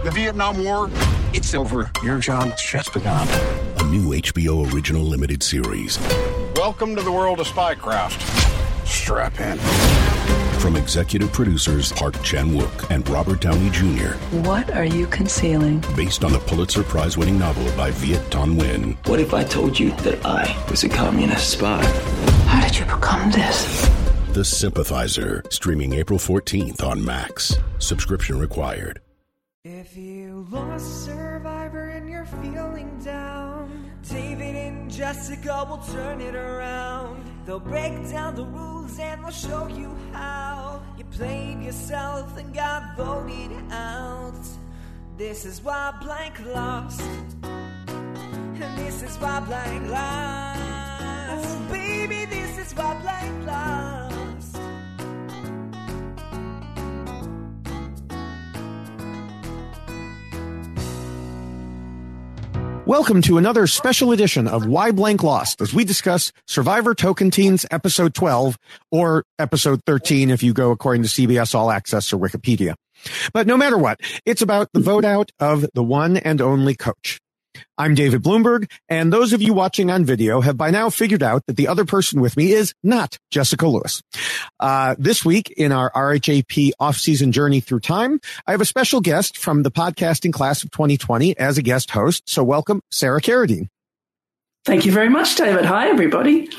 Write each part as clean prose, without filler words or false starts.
The Vietnam War, it's over. Your job's just begun. A new HBO original limited series. Welcome to the world of spycraft. Strap in. From executive producers Park Chan-wook and Robert Downey Jr. What are you concealing? Based on the Pulitzer Prize-winning novel by Viet Thanh Nguyen. What if I told you that I was a communist spy? How did you become this? The Sympathizer, streaming April 14th on Max. Subscription required. If you lost Survivor and you're feeling down, David and Jessica will turn it around. They'll break down the rules and they'll show you how you played yourself and got voted out. This is why Blank lost, and this is why Blank lost. Baby, this is why Blank lost. Welcome to another special edition of Why Blank Lost, as we discuss Survivor Tocantins Episode 12, or Episode 13 if you go according to CBS All Access or Wikipedia. But no matter what, it's about the vote out of the one and only coach. I'm David Bloomberg, and those of you watching on video have by now figured out that the other person with me is not Jessica Lewis. This week in our RHAP off-season journey through time, I have a special guest from the podcasting class of 2020 as a guest host. So welcome, Sarah Carradine. Thank you very much, David. Hi, everybody.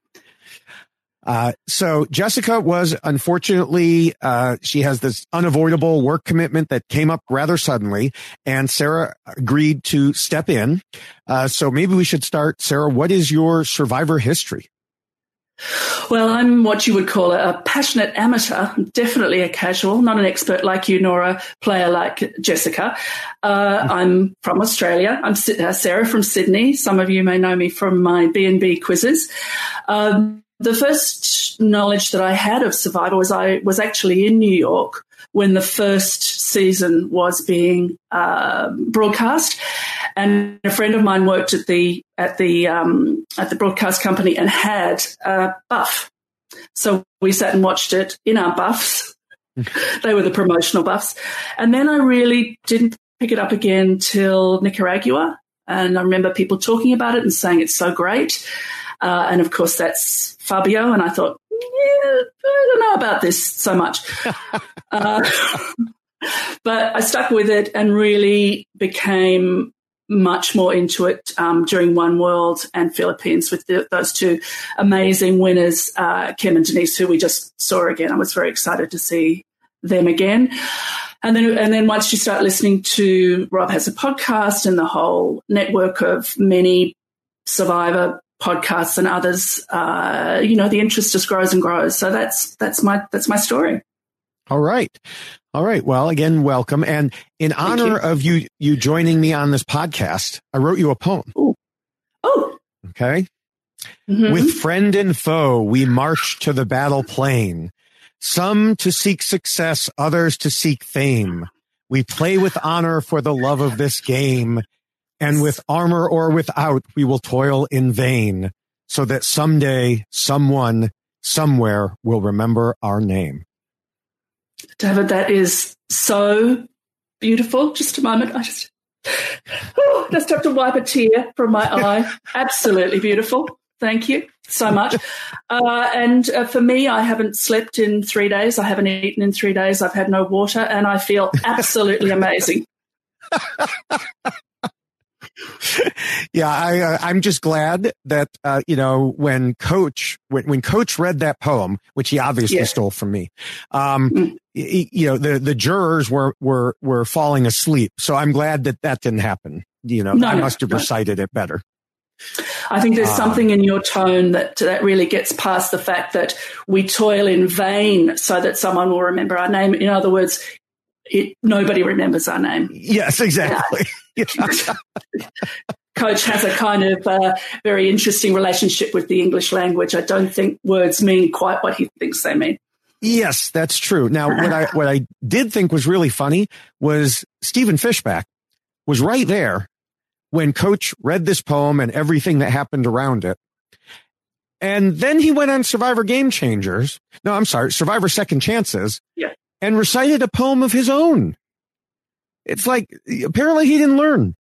So Jessica was unfortunately, she has this unavoidable work commitment that came up rather suddenly, and Sarah agreed to step in. So maybe we should start. Sarah, what is your Survivor history? Well, I'm what you would call a passionate amateur, definitely a casual, not an expert like you, nor a player like Jessica. I'm from Australia. I'm Sarah from Sydney. Some of you may know me from my B&B quizzes. The first knowledge that I had of Survivor was I was actually in New York when the first season was being broadcast, and a friend of mine worked at the broadcast company and had a buff. So we sat and watched it in our buffs. They were the promotional buffs, and then I really didn't pick it up again till Nicaragua, and I remember people talking about it and saying it's so great. And, of course, that's Fabio. And I thought, I don't know about this so much. But I stuck with it and really became much more into it during One World and Philippines with those two amazing winners, Kim and Denise, who we just saw again. I was very excited to see them again. And then once you start listening to Rob Has a Podcast and the whole network of many Survivor podcasts and others, the interest just grows and grows. So that's my story. All right. Well, again, welcome. And in honor of you joining me on this podcast, I wrote you a poem. Ooh. Oh, okay. Mm-hmm. With friend and foe, we march to the battle plain. Some to seek success, others to seek fame. We play with honor for the love of this game. And with armor or without, we will toil in vain, so that someday, someone, somewhere will remember our name. David, that is so beautiful. Just a moment. I just have to wipe a tear from my eye. Absolutely beautiful. Thank you so much. And for me, I haven't slept in 3 days. I haven't eaten in 3 days. I've had no water, and I feel absolutely amazing. Yeah, I'm just glad that when Coach read that poem, which he obviously stole from me, the jurors were falling asleep. So I'm glad that didn't happen. I must have recited it better. I think there's something in your tone that really gets past the fact that we toil in vain so that someone will remember our name. In other words, nobody remembers our name. Yes, exactly. Yeah. Coach has a kind of very interesting relationship with the English language. I don't think words mean quite what he thinks they mean. Yes, that's true. Now, what I did think was really funny was Stephen Fishback was right there when Coach read this poem and everything that happened around it. And then he went on Survivor Second Chances, and recited a poem of his own. It's like, apparently he didn't learn.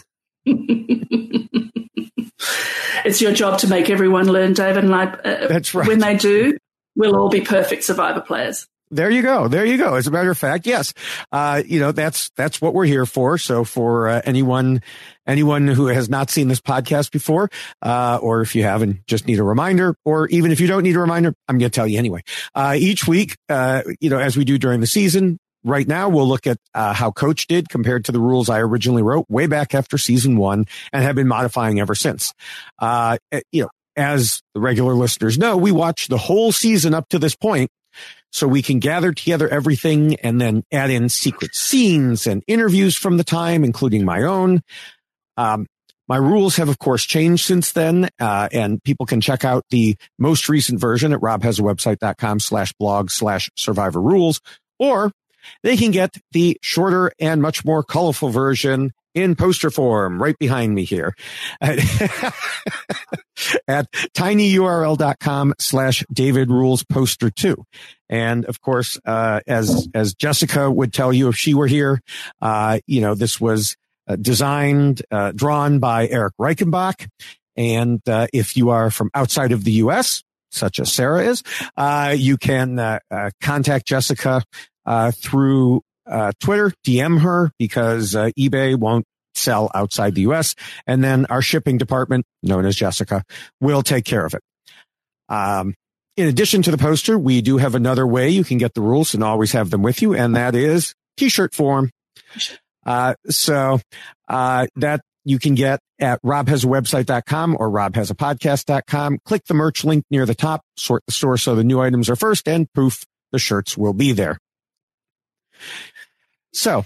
It's your job to make everyone learn, David. And that's right. When they do, we'll all be perfect Survivor players. There you go. As a matter of fact, yes. That's what we're here for. So for anyone who has not seen this podcast before, or if you haven't, just need a reminder, or even if you don't need a reminder, I'm going to tell you anyway. Each week, as we do during the season, right now we'll look at how Coach did compared to the rules I originally wrote way back after season 1 and have been modifying ever since. As the regular listeners know, we watch the whole season up to this point, so we can gather together everything and then add in secret scenes and interviews from the time, including my own. My rules have, of course, changed since then, and people can check out the most recent version at robhasawebsite.com/blog/survivor rules, or they can get the shorter and much more colorful version in poster form right behind me here at tinyurl.com/DavidRulesPoster2. And of course, as Jessica would tell you if she were here, this was drawn by Eric Reichenbach. And if you are from outside of the U.S., such as Sarah is, you can contact Jessica through Twitter, DM her, because eBay won't sell outside the U.S. And then our shipping department, known as Jessica, will take care of it. In addition to the poster, we do have another way you can get the rules and always have them with you, and that is T-shirt form. So that you can get at robhasawebsite.com or robhasapodcast.com. Click the merch link near the top, sort the store so the new items are first, and poof, the shirts will be there. So,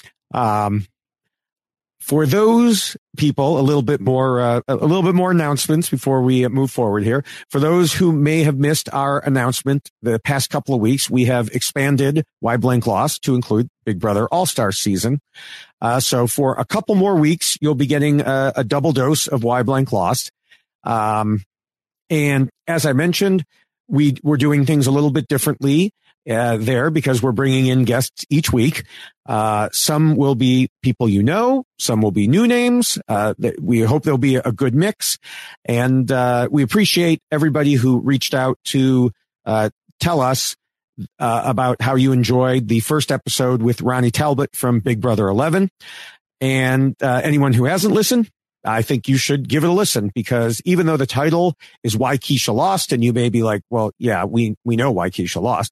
for those people, a little bit more announcements before we move forward here. For those who may have missed our announcement the past couple of weeks, we have expanded Why Blank Lost to include Big Brother All-Star season. So for a couple more weeks, you'll be getting a double dose of Why Blank Lost. And as I mentioned, we're doing things a little bit differently there because we're bringing in guests each week. Some will be people you know, some will be new names. We hope there'll be a good mix. And we appreciate everybody who reached out to tell us about how you enjoyed the first episode with Ronnie Talbot from Big Brother 11. And anyone who hasn't listened, I think you should give it a listen, because even though the title is Why Keisha Lost, and you may be like, well, yeah, we know why Keisha lost.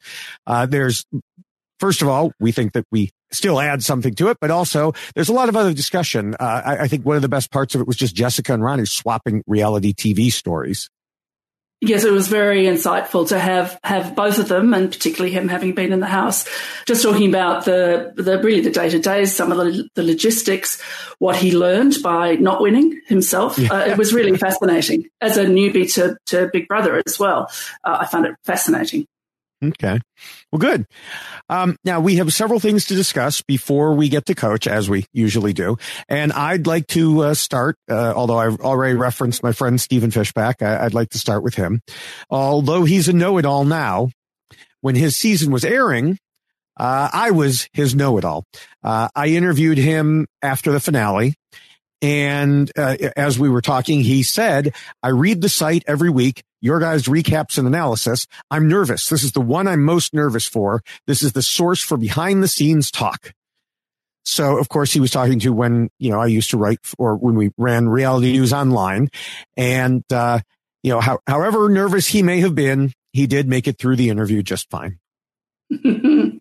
First of all, we think that we still add something to it, but also there's a lot of other discussion. I think one of the best parts of it was just Jessica and Ronnie swapping reality TV stories. Yes, it was very insightful to have both of them, and particularly him having been in the house, just talking about the day-to-days, some of the logistics, what he learned by not winning himself. Yeah. It was really fascinating. As a newbie to Big Brother as well, I found it fascinating. Okay. Well, good. Now we have several things to discuss before we get to Coach, as we usually do. And I'd like to start, although I've already referenced my friend Stephen Fishback, I'd like to start with him. Although he's a know-it-all now, when his season was airing, I was his know-it-all. I interviewed him after the finale. And as we were talking, he said, I read the site every week, your guys' recaps and analysis. I'm nervous. This is the one I'm most nervous for. This is the source for behind the scenes talk. So, of course, he was talking to when, I used to write, or when we ran Reality News Online. And, however nervous he may have been, he did make it through the interview just fine. And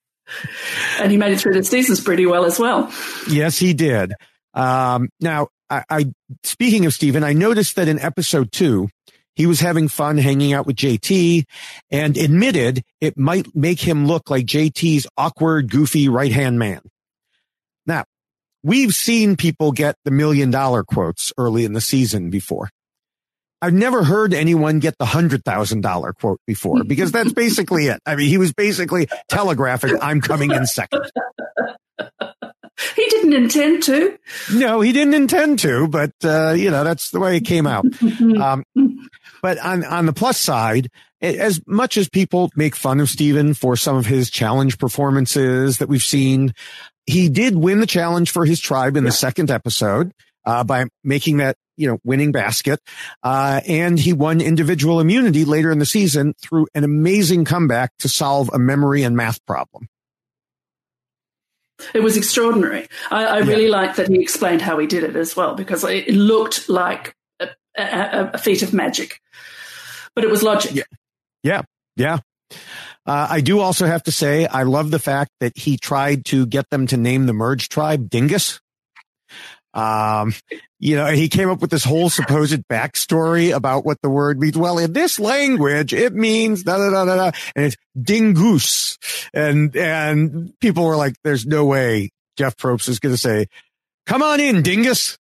he made it through the seasons pretty well as well. Yes, he did. Now, I speaking of Stephen, I noticed that in episode 2, he was having fun hanging out with JT and admitted it might make him look like JT's awkward, goofy right-hand man. Now, we've seen people get the $1 million quotes early in the season before. I've never heard anyone get the $100,000 quote before, because that's basically it. I mean, he was basically telegraphing, I'm coming in second. He didn't intend to. No, he didn't intend to, but, that's the way it came out. But on the plus side, as much as people make fun of Stephen for some of his challenge performances that we've seen, he did win the challenge for his tribe in the second episode, by making that, winning basket. And he won individual immunity later in the season through an amazing comeback to solve a memory and math problem. It was extraordinary. I really like that he explained how he did it as well, because it looked like a feat of magic, but it was logic. Yeah. I do also have to say, I love the fact that he tried to get them to name the merged tribe Dingus. He came up with this whole supposed backstory about what the word means. Well, in this language, it means da da da da da, and it's dingoose. And people were like, "There's no way Jeff Probst is going to say, 'Come on in, dingus.'"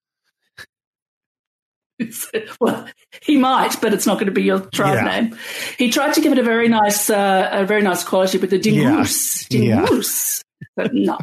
Well, he might, but it's not going to be your tribe name. He tried to give it a very nice quality with the dingoose. Dingoose. But no.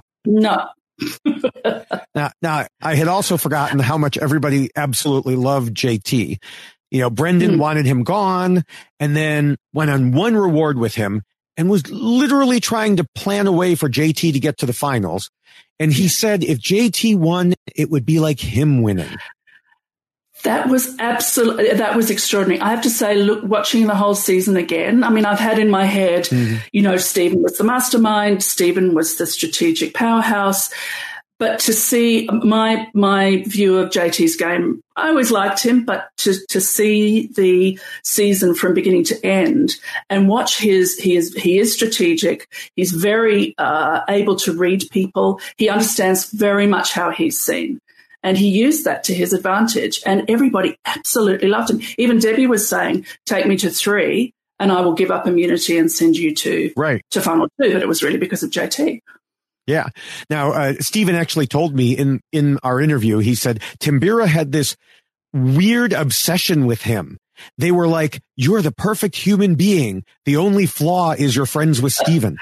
Now, I had also forgotten how much everybody absolutely loved JT. Brendan wanted him gone and then went on one reward with him and was literally trying to plan a way for JT to get to the finals. And he said if JT won, it would be like him winning. That was extraordinary. I have to say, look, watching the whole season again, I mean, I've had in my head, Stephen was the mastermind, Stephen was the strategic powerhouse. But to see my view of JT's game, I always liked him, but to see the season from beginning to end and watch he is strategic. He's very able to read people. He understands very much how he's seen. And he used that to his advantage, and everybody absolutely loved him. Even Debbie was saying, "Take me to 3 and I will give up immunity and send you to final 2." But it was really because of JT. Yeah. Now, Stephen actually told me in our interview, he said, Timbira had this weird obsession with him. They were like, "You're the perfect human being. The only flaw is you're friends with Stephen."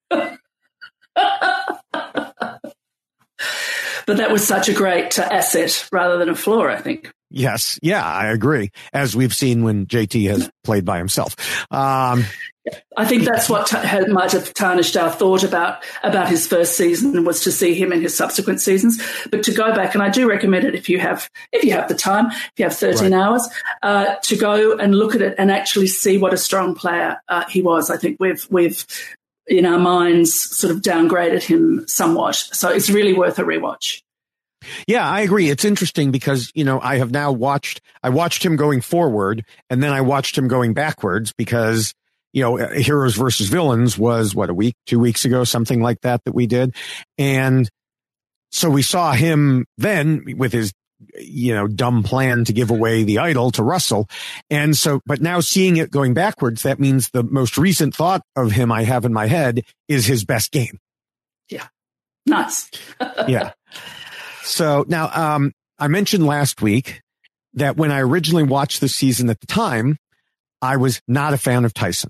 But that was such a great asset rather than a flaw, I think. Yes. Yeah, I agree. As we've seen when JT has played by himself. I think that's what might have tarnished our thought about his first season, was to see him in his subsequent seasons. But to go back, and I do recommend it if you have the time, if you have 13 hours, to go and look at it and actually see what a strong player he was. I think we've in our minds sort of downgraded him somewhat. So it's really worth a rewatch. Yeah, I agree. It's interesting because, I have now watched him going forward and then I watched him going backwards because, Heroes versus Villains was 2 weeks ago, something like that we did. And so we saw him then with his, dumb plan to give away the idol to Russell. And so, but now seeing it going backwards, that means the most recent thought of him I have in my head is his best game. Yeah. Nice. Yeah. So now, I mentioned last week that when I originally watched the season at the time, I was not a fan of Tyson.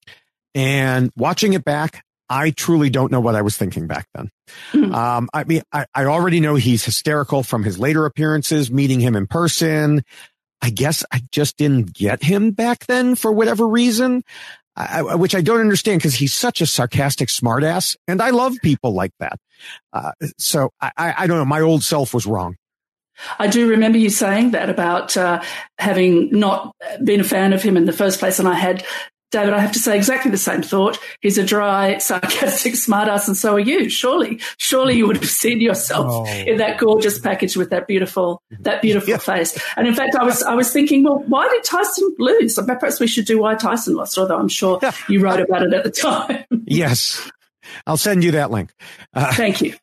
And watching it back, I truly don't know what I was thinking back then. I mean, I already know he's hysterical from his later appearances, meeting him in person. I guess I just didn't get him back then for whatever reason, which I don't understand because he's such a sarcastic smartass, and I love people like that. So I don't know. My old self was wrong. I do remember you saying that about having not been a fan of him in the first place, and David, I have to say exactly the same thought. He's a dry, sarcastic smartass, and so are you. Surely you would have seen yourself in that gorgeous package with that beautiful face. And in fact, I was thinking, well, why did Tyson lose? Perhaps we should do why Tyson lost, although I'm sure you wrote about it at the time. Yes. I'll send you that link. Thank you.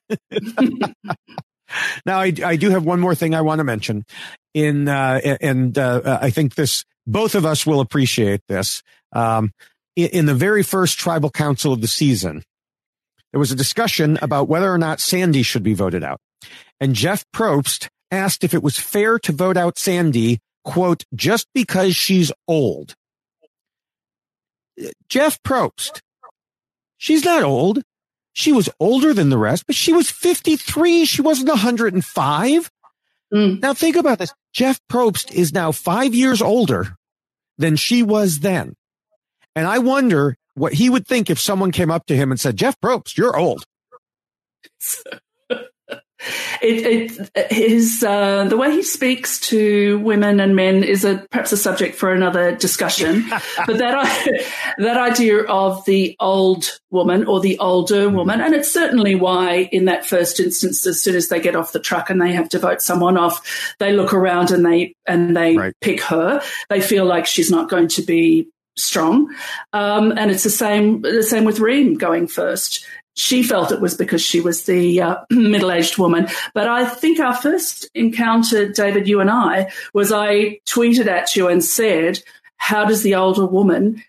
Now, I do have one more thing I want to mention. I think both of us will appreciate this. In the very first tribal council of the season, there was a discussion about whether or not Sandy should be voted out. And Jeff Probst asked if it was fair to vote out Sandy, quote, just because she's old. Jeff Probst, she's not old. She was older than the rest, but she was 53. She wasn't 105. Now think about this. Jeff Probst is now 5 years older than she was then. And I wonder what he would think if someone came up to him and said, Jeff Probst, you're old. The way he speaks to women and men is perhaps a subject for another discussion. But that idea of the old woman or the older woman, and it's certainly why in that first instance, as soon as they get off the truck and they have to vote someone off, they look around and they right. pick her. They feel like she's not going to be strong. And it's the same with Reem going first. She felt it was because she was the middle-aged woman. But I think our first encounter, David, you and I tweeted at you and said, how does the older woman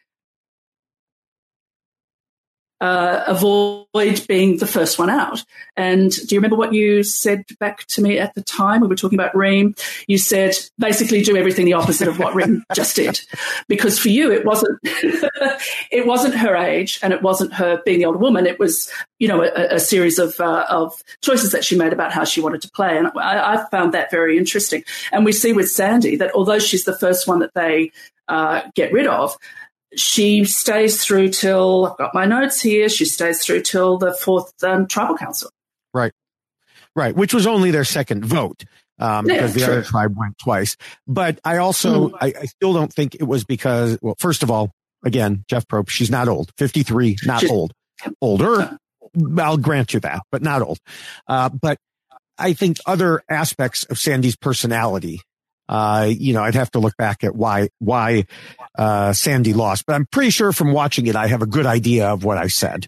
avoid being the first one out? And do you remember what you said back to me at the time? We were talking about Reem. You said basically do everything the opposite of what Reem just did, because for you it wasn't her age and it wasn't her being the older woman. It was a series of choices that she made about how she wanted to play, and I found that very interesting. And we see with Sandy that although she's the first one that they get rid of, she stays through till, I've got my notes here, she stays through till the fourth tribal council. Right, which was only their second vote, because the other tribe went twice. But I also, I still don't think it was because, well, first of all, again, Jeff Probst, she's not old. 53, she's old. Older, I'll grant you that, but not old. But I think other aspects of Sandy's personality, I'd have to look back at why Sandy lost, but I'm pretty sure from watching it, I have a good idea of what I said.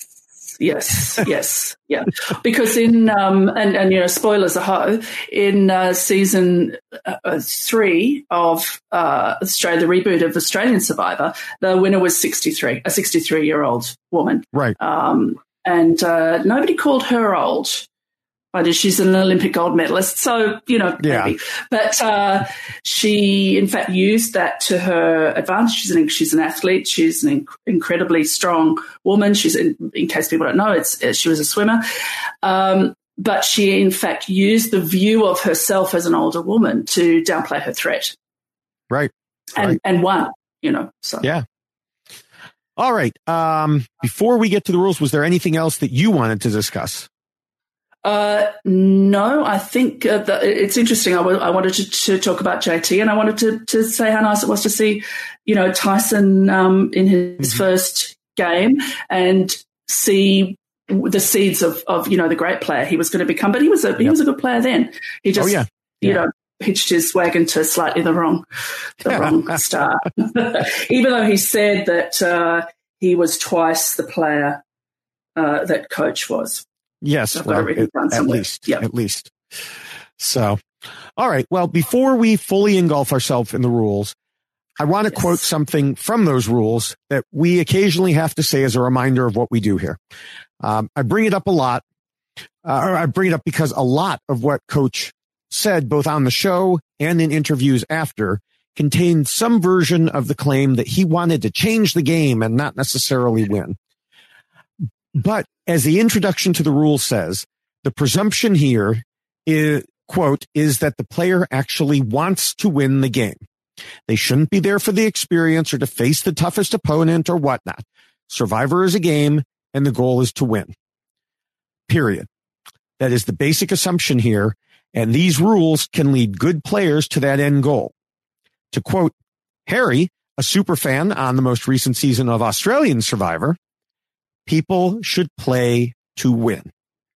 Yes, yeah. Because in spoilers aho, in season 3 of Australia, the reboot of Australian Survivor, the winner was 63, a 63-year-old woman, right? And nobody called her old. She's an Olympic gold medalist, so, maybe. But she, in fact, used that to her advantage. She's an athlete. She's an incredibly strong woman. She's, in case people don't know, she was a swimmer. But she, in fact, used the view of herself as an older woman to downplay her threat. Right. And won, so. Yeah. All right. Before we get to the rules, was there anything else that you wanted to discuss? No, I think it's interesting. I wanted to talk about JT, and I wanted to say how nice it was to see, Tyson in his first game and see the seeds of the great player he was going to become. But he was a good player then. He just hitched his wagon to slightly the wrong star. Even though he said that he was twice the player that Coach was. Yes, at least. So, all right. Well, before we fully engulf ourselves in the rules, I want to quote something from those rules that we occasionally have to say as a reminder of what we do here. I bring it up a lot, or I bring it up because a lot of what Coach said, both on the show and in interviews after, contained some version of the claim that he wanted to change the game and not necessarily win. But as the introduction to the rule says, the presumption here is, quote, is that the player actually wants to win the game. They shouldn't be there for the experience or to face the toughest opponent or whatnot. Survivor is a game and the goal is to win. Period. That is the basic assumption here. And these rules can lead good players to that end goal. To quote Harry, a super fan on the most recent season of Australian Survivor, people should play to win.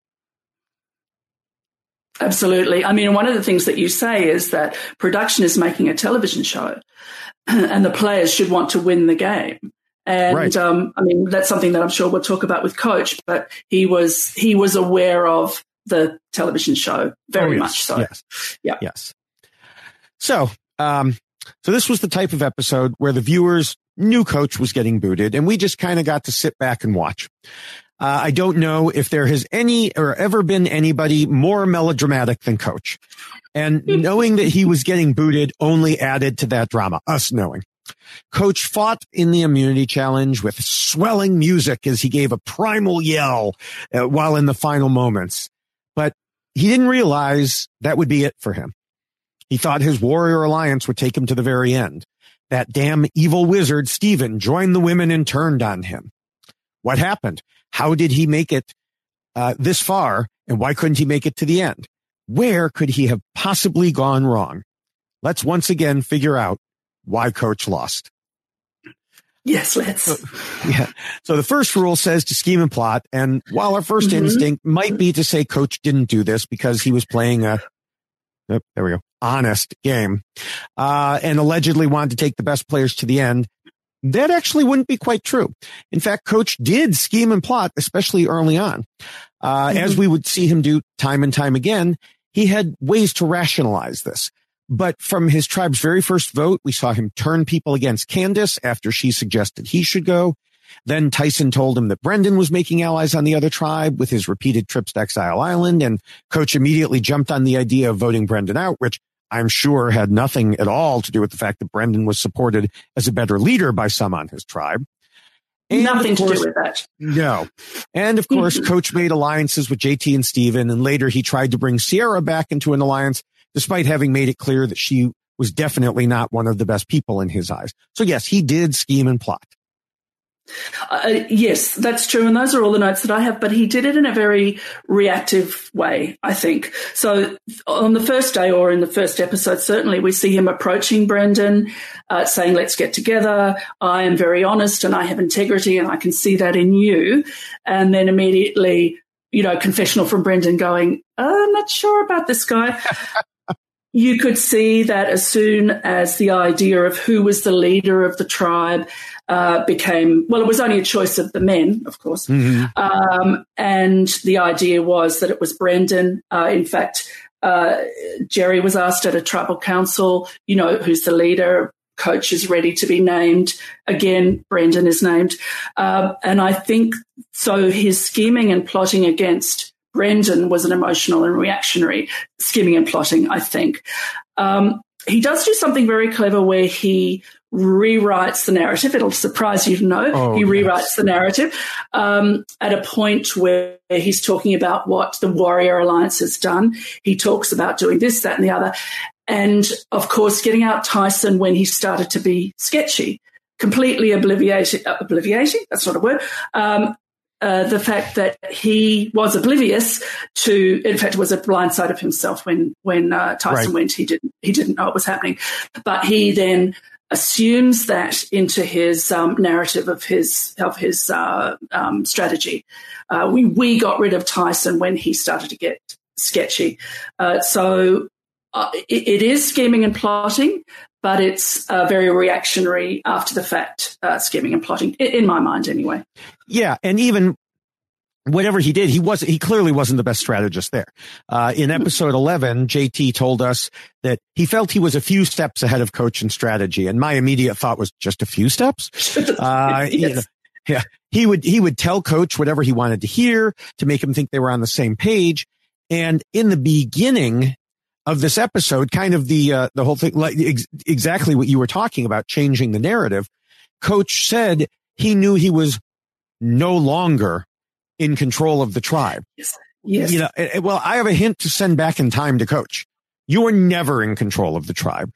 Absolutely. I mean, one of the things that you say is that production is making a television show and the players should want to win the game. And, right. I mean, that's something that I'm sure we'll talk about with Coach, but he was aware of the television show very much so. Yes. Yeah. Yes. So this was the type of episode where the viewers knew Coach was getting booted, and we just kind of got to sit back and watch. I don't know if there has any or ever been anybody more melodramatic than Coach. And knowing that he was getting booted only added to that drama, us knowing. Coach fought in the immunity challenge with swelling music as he gave a primal yell while in the final moments. But he didn't realize that would be it for him. He thought his Warrior Alliance would take him to the very end. That damn evil wizard, Steven, joined the women and turned on him. What happened? How did he make it this far, and why couldn't he make it to the end? Where could he have possibly gone wrong? Let's once again figure out why Coach lost. Yes, let's. So the first rule says to scheme and plot. And while our first instinct might be to say Coach didn't do this because he was playing honest game, and allegedly wanted to take the best players to the end, that actually wouldn't be quite true. In fact, Coach did scheme and plot, especially early on. As we would see him do time and time again, he had ways to rationalize this. But from his tribe's very first vote, we saw him turn people against Candace after she suggested he should go. Then Tyson told him that Brendan was making allies on the other tribe with his repeated trips to Exile Island, and Coach immediately jumped on the idea of voting Brendan out, which I'm sure had nothing at all to do with the fact that Brendan was supported as a better leader by some on his tribe. And nothing to do with that. No. And of course, Coach made alliances with JT and Steven, and later he tried to bring Sierra back into an alliance, despite having made it clear that she was definitely not one of the best people in his eyes. So yes, he did scheme and plot. Yes, that's true. And those are all the notes that I have, but he did it in a very reactive way, I think. So on the first day, or in the first episode, certainly we see him approaching Brendan, saying, let's get together. I am very honest and I have integrity and I can see that in you. And then immediately, confessional from Brendan going, I'm not sure about this guy. You could see that as soon as the idea of who was the leader of the tribe became, well, it was only a choice of the men, of course. And the idea was that it was Brendan. In fact, Jerry was asked at a tribal council, who's the leader. Coach is ready to be named. Again, Brendan is named. And I think so his scheming and plotting against Brendan was an emotional and reactionary scheming and plotting, I think. He does do something very clever where he rewrites the narrative. It'll surprise you to know. He rewrites the narrative at a point where he's talking about what the Warrior Alliance has done. He talks about doing this, that, and the other. And, of course, getting out Tyson when he started to be sketchy, completely obliviating, that's not a word, the fact that he was oblivious to, in fact, it was a blind side of himself when Tyson went. He didn't know it was happening, but he then assumes that into his narrative of his strategy. We got rid of Tyson when he started to get sketchy. So it is scheming and plotting, but it's very reactionary after the fact scheming and plotting, in my mind anyway. Yeah, and even whatever he did, he clearly wasn't the best strategist there. In episode 11, JT told us that he felt he was a few steps ahead of Coach in strategy, and my immediate thought was just a few steps. Yes. He would tell Coach whatever he wanted to hear to make him think they were on the same page. And in the beginning of this episode, kind of the whole thing, like exactly what you were talking about, changing the narrative, Coach said he knew he was no longer in control of the tribe. Yes. Well, I have a hint to send back in time to Coach. You were never in control of the tribe.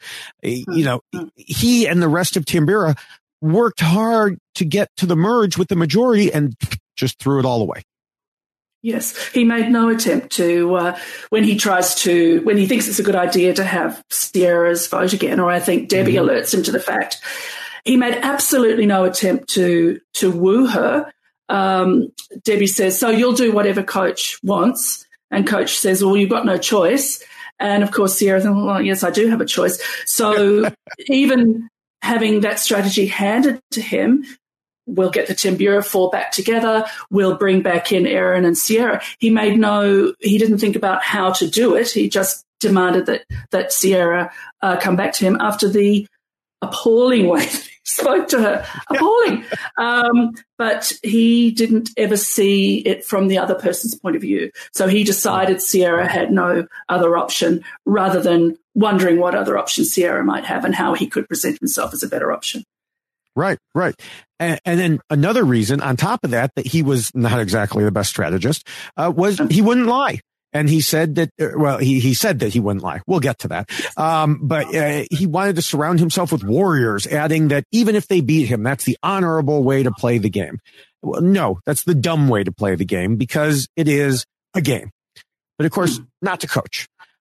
He and the rest of Tambira worked hard to get to the merge with the majority and just threw it all away. Yes, he made no attempt to, when he thinks it's a good idea to have Sierra's vote again, or I think Debbie alerts him to the fact, he made absolutely no attempt to woo her. Debbie says, so you'll do whatever Coach wants. And Coach says, well, you've got no choice. And of course, Sierra thinks, well, yes, I do have a choice. So even having that strategy handed to him, we'll get the Tambira fall back together. We'll bring back in Erin and Sierra. He didn't think about how to do it. He just demanded that Sierra come back to him after the appalling way that he spoke to her. Appalling. But he didn't ever see it from the other person's point of view. So he decided Sierra had no other option, rather than wondering what other options Sierra might have and how he could present himself as a better option. Right. And then another reason on top of that he was not exactly the best strategist, was he wouldn't lie. And he said that, he said that he wouldn't lie. We'll get to that. But he wanted to surround himself with warriors, adding that even if they beat him, that's the honorable way to play the game. Well, no, that's the dumb way to play the game, because it is a game. But of course, not to Coach.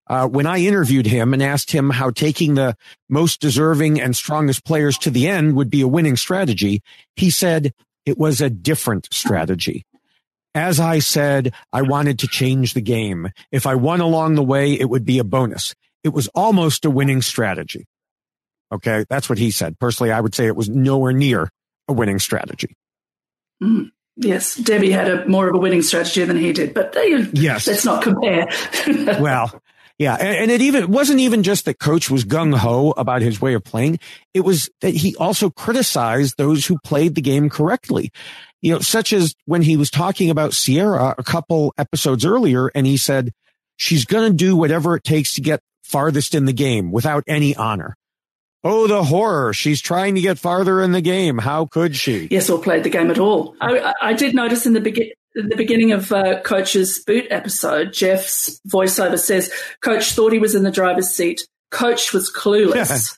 when I interviewed him and asked him how taking the most deserving and strongest players to the end would be a winning strategy, he said it was a different strategy. As I said, I wanted to change the game. If I won along the way, it would be a bonus. It was almost a winning strategy. Okay, that's what he said. Personally, I would say it was nowhere near a winning strategy. Yes, Debbie had more of a winning strategy than he did, but yes, let's not compare. Well, yeah, and it wasn't even just that Coach was gung-ho about his way of playing. It was that he also criticized those who played the game correctly. You know, such as when he was talking about Sierra a couple episodes earlier, and he said, she's going to do whatever it takes to get farthest in the game without any honor. Oh, the horror. She's trying to get farther in the game. How could she? Yes, or played the game at all. I did notice in the beginning of Coach's boot episode, Jeff's voiceover says, Coach thought he was in the driver's seat. Coach was clueless.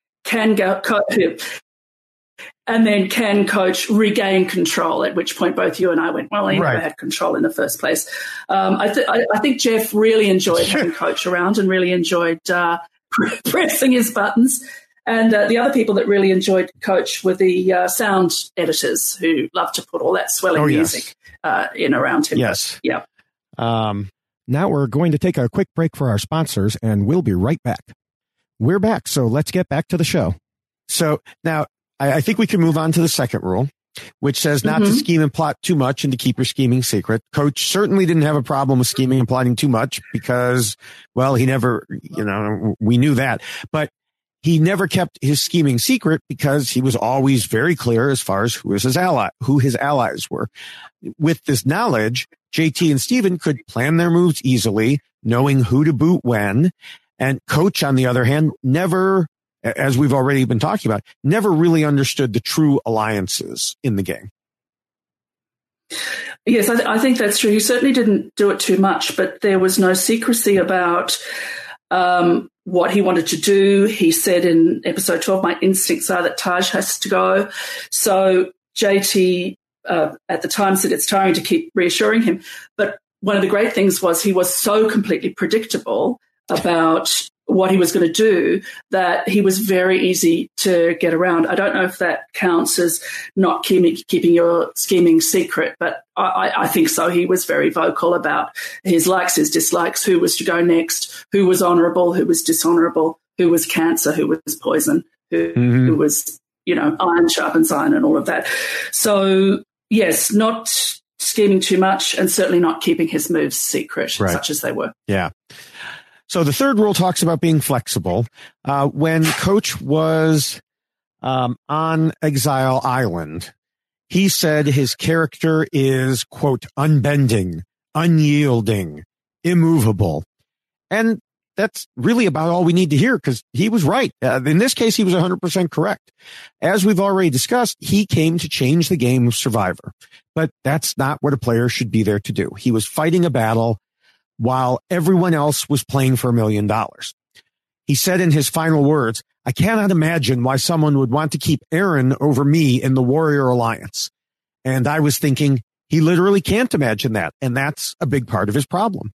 And then can Coach regain control, at which point both you and I went, well, he never had control in the first place. I think Jeff really enjoyed having Coach around and really enjoyed pressing his buttons. And the other people that really enjoyed Coach were the sound editors who love to put all that swelling music in around him. Yes. But, yeah. Now we're going to take a quick break for our sponsors, and we'll be right back. We're back, so let's get back to the show. So now I think we can move on to the second rule, which says not to scheme and plot too much and to keep your scheming secret. Coach certainly didn't have a problem with scheming and plotting too much because, well, he never, we knew that. But he never kept his scheming secret because he was always very clear as far as who his allies were. With this knowledge, JT and Steven could plan their moves easily, knowing who to boot when. And Coach, on the other hand, never, as we've already been talking about, never really understood the true alliances in the game. Yes, I think that's true. He certainly didn't do it too much, but there was no secrecy about what he wanted to do. He said in episode 12, my instincts are that Taj has to go. So JT at the time said it's tiring to keep reassuring him. But one of the great things was he was so completely predictable about what he was going to do that he was very easy to get around. I don't know if that counts as not keeping your scheming secret, but I think so. He was very vocal about his likes, his dislikes, who was to go next, who was honourable, who was dishonourable, who was cancer, who was poison, who was, iron sharpens iron and all of that. So, yes, not scheming too much and certainly not keeping his moves secret, such as they were. Yeah. So the third rule talks about being flexible. When Coach was on Exile Island, he said his character is, quote, unbending, unyielding, immovable. And that's really about all we need to hear because he was right. In this case, he was 100% correct. As we've already discussed, he came to change the game of Survivor. But that's not what a player should be there to do. He was fighting a battle while everyone else was playing for $1 million. He said in his final words, I cannot imagine why someone would want to keep Aaron over me in the Warrior Alliance. And I was thinking, he literally can't imagine that. And that's a big part of his problem.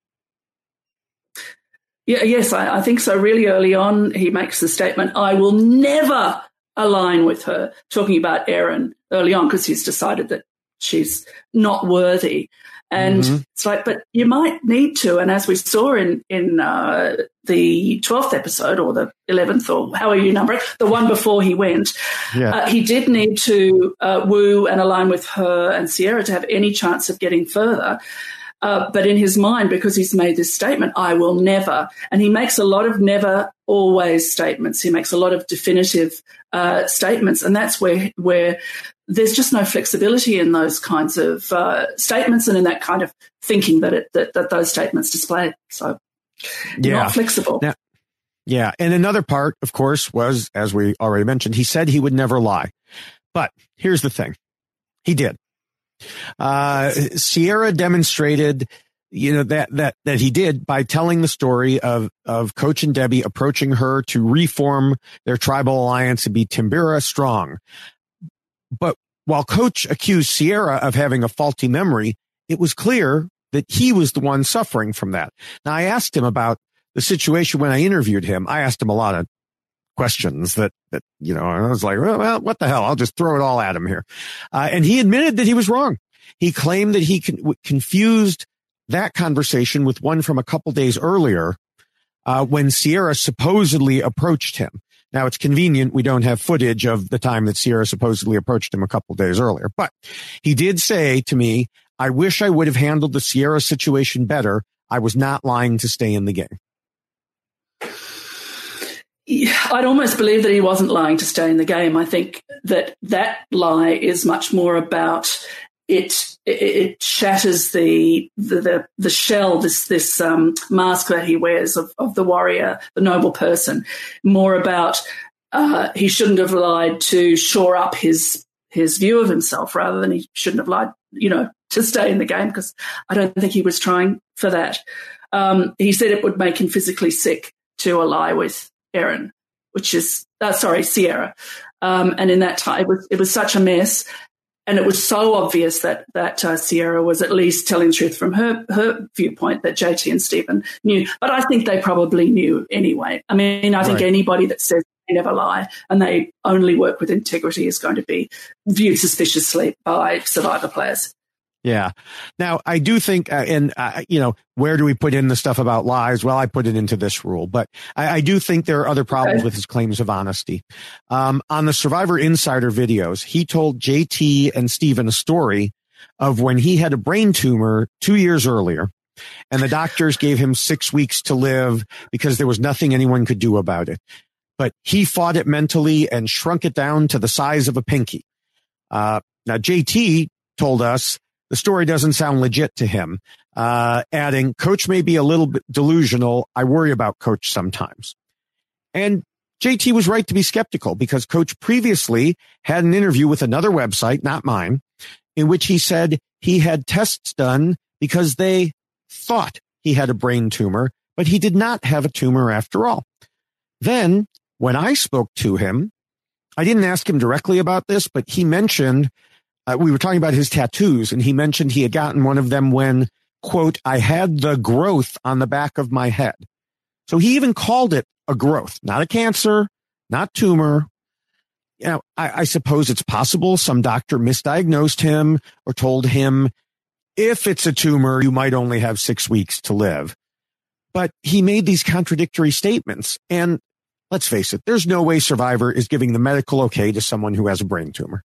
Yes, I think so. Really early on, he makes the statement, I will never align with her, talking about Aaron early on because he's decided that she's not worthy. And it's like, but you might need to. And as we saw in the 12th episode or the 11th or however you number it, the one before he went, he did need to woo and align with her and Sierra to have any chance of getting further. But in his mind, because he's made this statement, I will never, and he makes a lot of never always statements. He makes a lot of definitive statements. And that's where there's just no flexibility in those kinds of statements and in that kind of thinking that those statements display. So not flexible. Now, and another part, of course, was, as we already mentioned, he said he would never lie. But here's the thing. He did. Sierra demonstrated, that he did by telling the story of Coach and Debbie approaching her to reform their tribal alliance and be Timbira strong. But while Coach accused Sierra of having a faulty memory, it was clear that he was the one suffering from that. Now, I asked him about the situation when I interviewed him, I asked him a lot of questions that I was like, well, what the hell? I'll just throw it all at him here. And he admitted that he was wrong. He claimed that he confused that conversation with one from a couple days earlier, when Ciara supposedly approached him. Now, it's convenient we don't have footage of the time that Ciara supposedly approached him a couple days earlier. But he did say to me, I wish I would have handled the Ciara situation better. I was not lying to stay in the game. I'd almost believe that he wasn't lying to stay in the game. I think that lie is much more about it shatters the shell, this mask that he wears of the warrior, the noble person. More about he shouldn't have lied to shore up his view of himself, rather than he shouldn't have lied, to stay in the game, because I don't think he was trying for that. He said it would make him physically sick to ally with Erin, which is Ciara. And in that time, it was such a mess. And it was so obvious that Ciara was at least telling the truth from her viewpoint, that JT and Stephen knew. But I think they probably knew anyway. I mean, I think anybody that says they never lie and they only work with integrity is going to be viewed suspiciously by Survivor players. Yeah. Now, I do think, where do we put in the stuff about lies? Well, I put it into this rule, but I do think there are other problems with his claims of honesty. On the Survivor Insider videos, he told JT and Steven a story of when he had a brain tumor 2 years earlier, and the doctors gave him 6 weeks to live because there was nothing anyone could do about it. But he fought it mentally and shrunk it down to the size of a pinky. Now, JT told us the story doesn't sound legit to him, adding, Coach may be a little bit delusional. I worry about Coach sometimes. And JT was right to be skeptical, because Coach previously had an interview with another website, not mine, in which he said he had tests done because they thought he had a brain tumor, but he did not have a tumor after all. Then, when I spoke to him, I didn't ask him directly about this, but he mentioned we were talking about his tattoos, and he mentioned he had gotten one of them when, quote, I had the growth on the back of my head. So he even called it a growth, not a cancer, not tumor. I suppose it's possible some doctor misdiagnosed him or told him, if it's a tumor, you might only have 6 weeks to live. But he made these contradictory statements. And let's face it, there's no way Survivor is giving the medical okay to someone who has a brain tumor.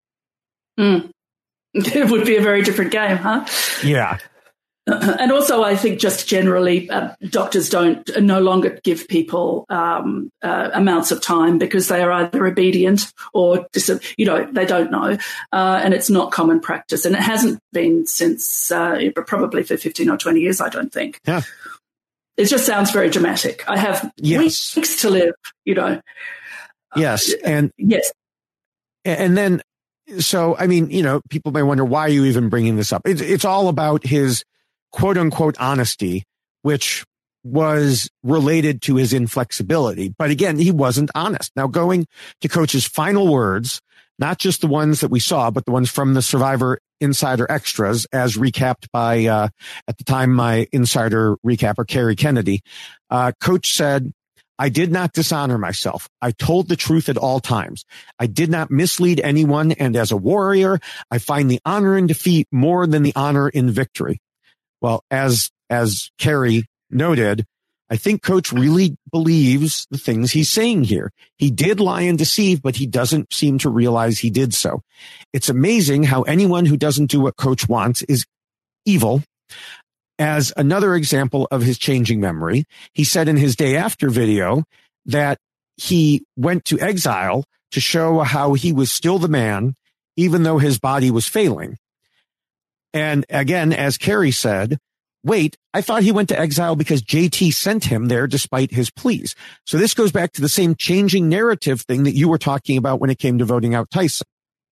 It would be a very different game, huh? Yeah. And also, I think just generally, doctors no longer give people amounts of time, because they are either obedient or they don't know, and it's not common practice, and it hasn't been since probably for 15 or 20 years. I don't think. Yeah. It just sounds very dramatic. I have weeks to live. Yes, and yes, and then. So, I mean, people may wonder, why are you even bringing this up? It's all about his quote unquote honesty, which was related to his inflexibility. But again, he wasn't honest. Now, going to Coach's final words, not just the ones that we saw, but the ones from the Survivor Insider Extras, as recapped by, at the time, my Insider recapper, Carrie Kennedy, Coach said, I did not dishonor myself. I told the truth at all times. I did not mislead anyone. And as a warrior, I find the honor in defeat more than the honor in victory. Well, as Carrie noted, I think Coach really believes the things he's saying here. He did lie and deceive, but he doesn't seem to realize he did so. It's amazing how anyone who doesn't do what Coach wants is evil. As another example of his changing memory, he said in his day after video that he went to exile to show how he was still the man, even though his body was failing. And again, as Carrie said, wait, I thought he went to exile because JT sent him there despite his pleas. So this goes back to the same changing narrative thing that you were talking about when it came to voting out Tyson.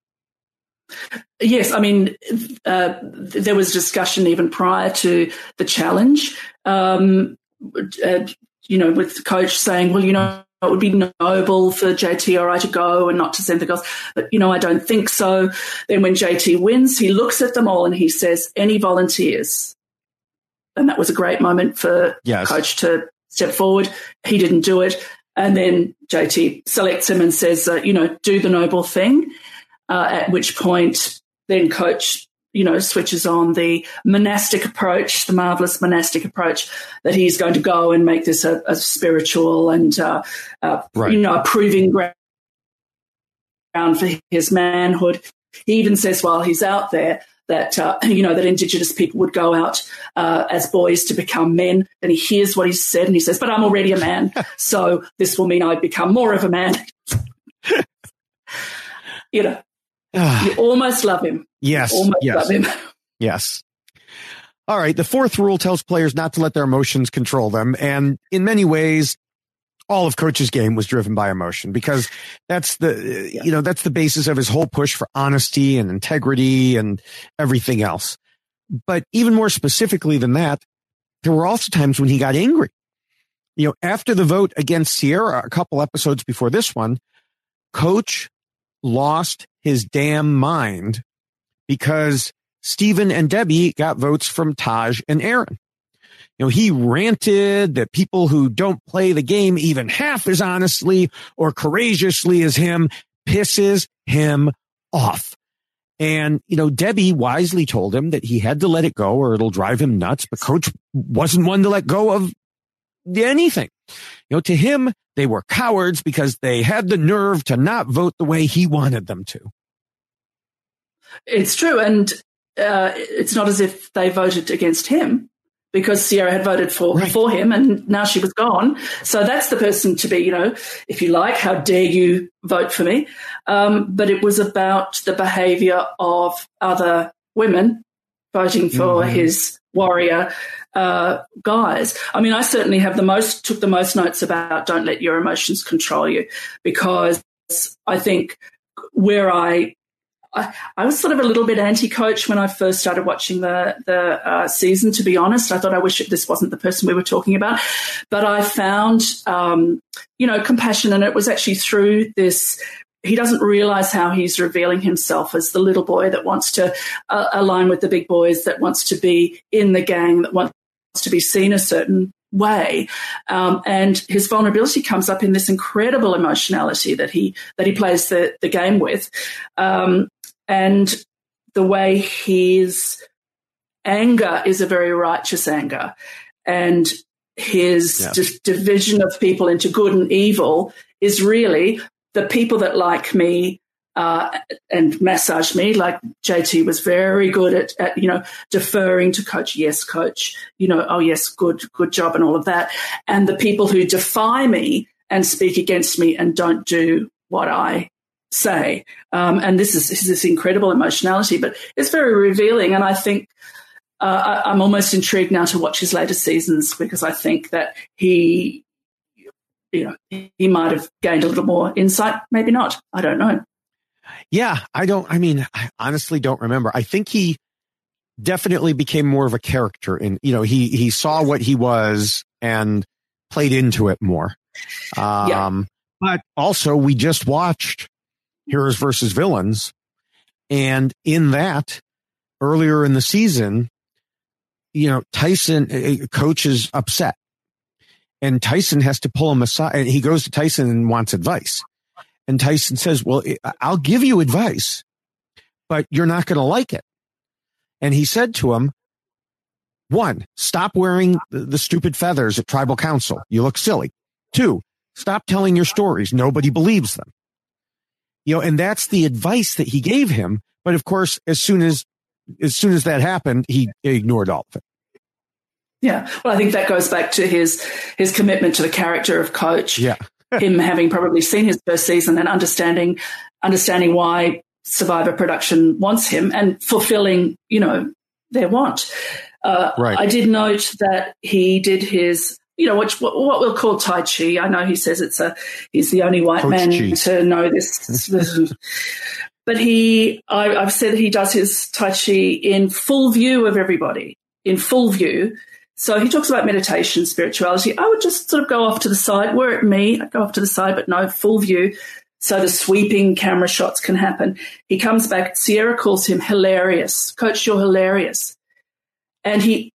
Yes, I mean, there was discussion even prior to the challenge, with Coach saying, well, it would be noble for JT or I to go and not to send the girls. But, I don't think so. Then when JT wins, he looks at them all and he says, any volunteers? And that was a great moment for Coach to step forward. He didn't do it. And then JT selects him and says, do the noble thing, at which point then Coach, switches on the monastic approach, the marvelous monastic approach, that he's going to go and make this a spiritual and, a proving ground for his manhood. He even says while he's out there that, that Indigenous people would go out as boys to become men. And he hears what he said and he says, but I'm already a man, so this will mean I become more of a man. You almost love him. Yes. Love him. Yes. All right. The fourth rule tells players not to let their emotions control them. And in many ways, all of Coach's game was driven by emotion, because that's that's the basis of his whole push for honesty and integrity and everything else. But even more specifically than that, there were also times when he got angry. After the vote against Sierra, a couple episodes before this one, Coach lost his damn mind because Stephen and Debbie got votes from Taj and Aaron. He ranted that people who don't play the game even half as honestly or courageously as him pisses him off. And, Debbie wisely told him that he had to let it go or it'll drive him nuts, but Coach wasn't one to let go of anything. To him, they were cowards because they had the nerve to not vote the way he wanted them to. It's true. And it's not as if they voted against him, because Sierra had voted for him and now she was gone. So that's the person to be, if you like, how dare you vote for me? But it was about the behaviour of other women voting for his warrior guys. I mean, I certainly took the most notes about don't let your emotions control you, because I think where I was sort of a little bit anti-Coach when I first started watching the season, to be honest. I thought, I wish this wasn't the person we were talking about. But I found, compassion, and it was actually through this. He doesn't realise how he's revealing himself as the little boy that wants to align with the big boys, that wants to be in the gang, that wants to be seen a certain way. And his vulnerability comes up in this incredible emotionality that he plays the game with. And the way his anger is a very righteous anger, and his division of people into good and evil is really the people that like me and massage me. Like JT was very good at deferring to Coach. Yes, Coach. Oh yes, good job, and all of that. And the people who defy me and speak against me and don't do what I say. And this is this incredible emotionality, but it's very revealing. And I think I'm almost intrigued now to watch his later seasons, because I think that he might have gained a little more insight. Maybe not. I don't know. Yeah, I honestly don't remember. I think he definitely became more of a character in, he saw what he was and played into it more. But also we just watched Heroes versus Villains. And in that, earlier in the season, Tyson, Coach is upset. And Tyson has to pull him aside. And he goes to Tyson and wants advice. And Tyson says, well, I'll give you advice, but you're not going to like it. And he said to him, 1, stop wearing the stupid feathers at tribal council. You look silly. 2, stop telling your stories. Nobody believes them. And that's the advice that he gave him. But of course, as soon as that happened, he ignored all of it. Yeah. Well, I think that goes back to his commitment to the character of Coach. Yeah. Him having probably seen his first season and understanding why Survivor production wants him and fulfilling, their want. I did note that he did his, what we'll call Tai Chi. I know he says he's the only white man to know this. But I've said that he does his Tai Chi in full view of everybody, in full view. So he talks about meditation, spirituality. I would just sort of go off to the side. Were it me, I'd go off to the side, but no, full view. So the sweeping camera shots can happen. He comes back. Sierra calls him hilarious. Coach, you're hilarious. And he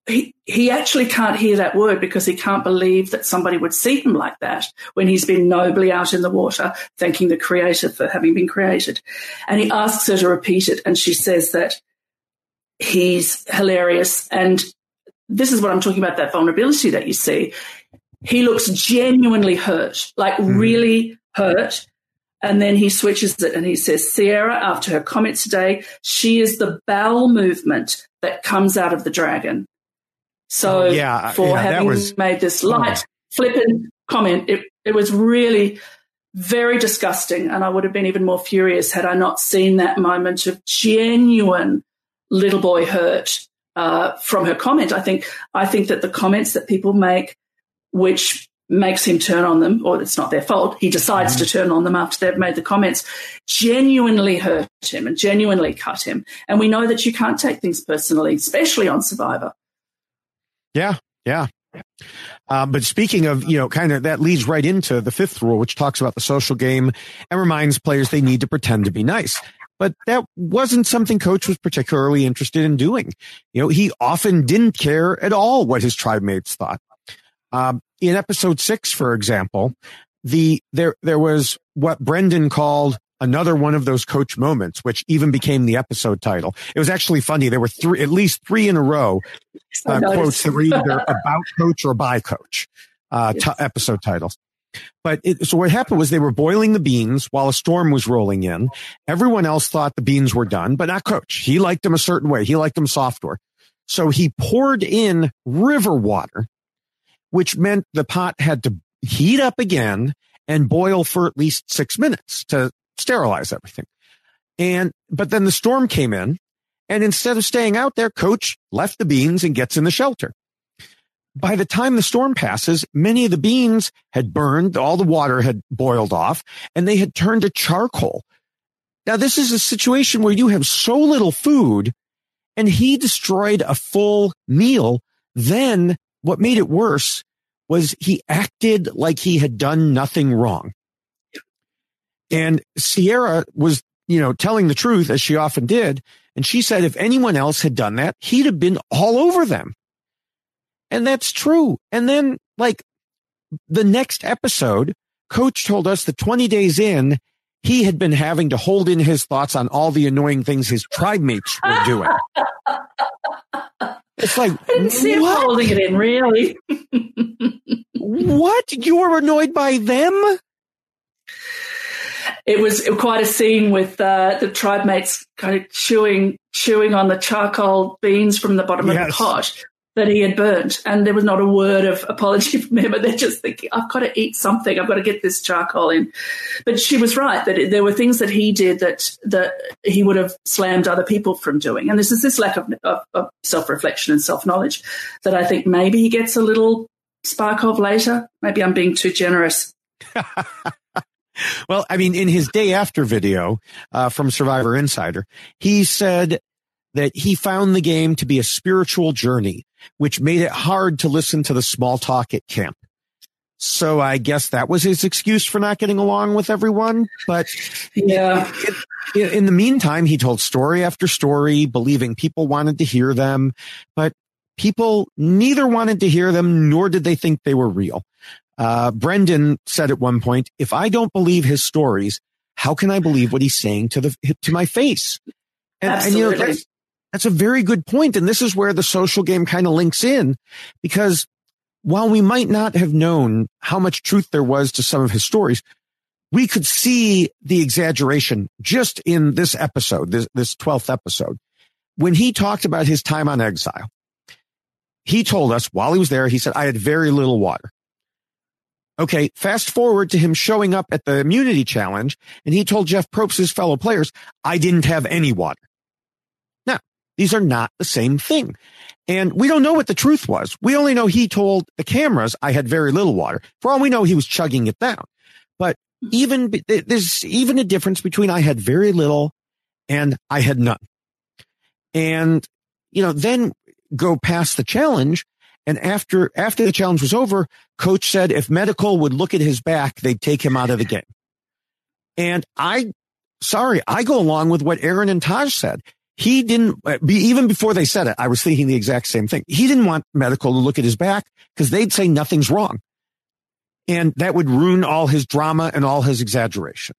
he actually can't hear that word because he can't believe that somebody would see him like that when he's been nobly out in the water, thanking the Creator for having been created. And he asks her to repeat it, and she says that he's hilarious. And this is what I'm talking about, that vulnerability that you see. He looks genuinely hurt, like really hurt. And then he switches it and he says, Sierra, after her comments today, she is the bowel movement that comes out of the dragon. So having made this light, flippant comment, it was really very disgusting. And I would have been even more furious had I not seen that moment of genuine little boy hurt from her comment. I think that the comments that people make, which makes him turn on them, or it's not their fault, he decides to turn on them after they've made the comments, genuinely hurt him and genuinely cut him. And we know that you can't take things personally, especially on Survivor. Yeah. But speaking of, kind of that leads right into the fifth rule, which talks about the social game and reminds players they need to pretend to be nice. But that wasn't something Coach was particularly interested in doing. He often didn't care at all what his tribe mates thought. In episode 6, for example, there was what Brendan called another one of those Coach moments, which even became the episode title. It was actually funny. There were at least three in a row quotes that were either about Coach or by Coach episode titles. But so what happened was they were boiling the beans while a storm was rolling in. Everyone else thought the beans were done, but not Coach. He liked them a certain way. He liked them softer. So he poured in river water, which meant the pot had to heat up again and boil for at least 6 minutes to sterilize everything. But then the storm came in, and instead of staying out there, Coach left the beans and gets in the shelter. By the time the storm passes, many of the beans had burned, all the water had boiled off, and they had turned to charcoal. Now, this is a situation where you have so little food, and he destroyed a full meal. Then what made it worse was he acted like he had done nothing wrong. And Sierra was, telling the truth, as she often did. And she said if anyone else had done that, he'd have been all over them. And that's true. And then, the next episode, Coach told us that 20 days in, he had been having to hold in his thoughts on all the annoying things his tribe mates were doing. It's like, I didn't see him holding it in, really. What? You were annoyed by them? It was quite a scene with the tribe mates kind of chewing on the charcoal beans from the bottom of the pot that he had burnt. And there was not a word of apology from him. But they're just thinking, I've got to eat something. I've got to get this charcoal in. But she was right that there were things that he did that he would have slammed other people from doing. And this is this lack of self-reflection and self-knowledge that I think maybe he gets a little spark of later. Maybe I'm being too generous. Well, I mean, in his day after video from Survivor Insider, he said that he found the game to be a spiritual journey, which made it hard to listen to the small talk at camp. So I guess that was his excuse for not getting along with everyone. But yeah, in the meantime, he told story after story, believing people wanted to hear them, but people neither wanted to hear them, nor did they think they were real. Brendan said at one point, if I don't believe his stories, how can I believe what he's saying to my face? And that's a very good point. And this is where the social game kind of links in, because while we might not have known how much truth there was to some of his stories, we could see the exaggeration just in this episode, this 12th episode. When he talked about his time on exile, he told us while he was there, he said, I had very little water. Okay, fast forward to him showing up at the immunity challenge, and he told Jeff Probst, his fellow players, I didn't have any water. Now, these are not the same thing. And we don't know what the truth was. We only know he told the cameras, I had very little water. For all we know, he was chugging it down. But there's even a difference between I had very little and I had none. And, then go past the challenge. And after the challenge was over, Coach said if medical would look at his back, they'd take him out of the game. And I go along with what Aaron and Taj said. he didn't, even before they said it, I was thinking the exact same thing. He didn't want medical to look at his back because they'd say nothing's wrong. And that would ruin all his drama and all his exaggeration.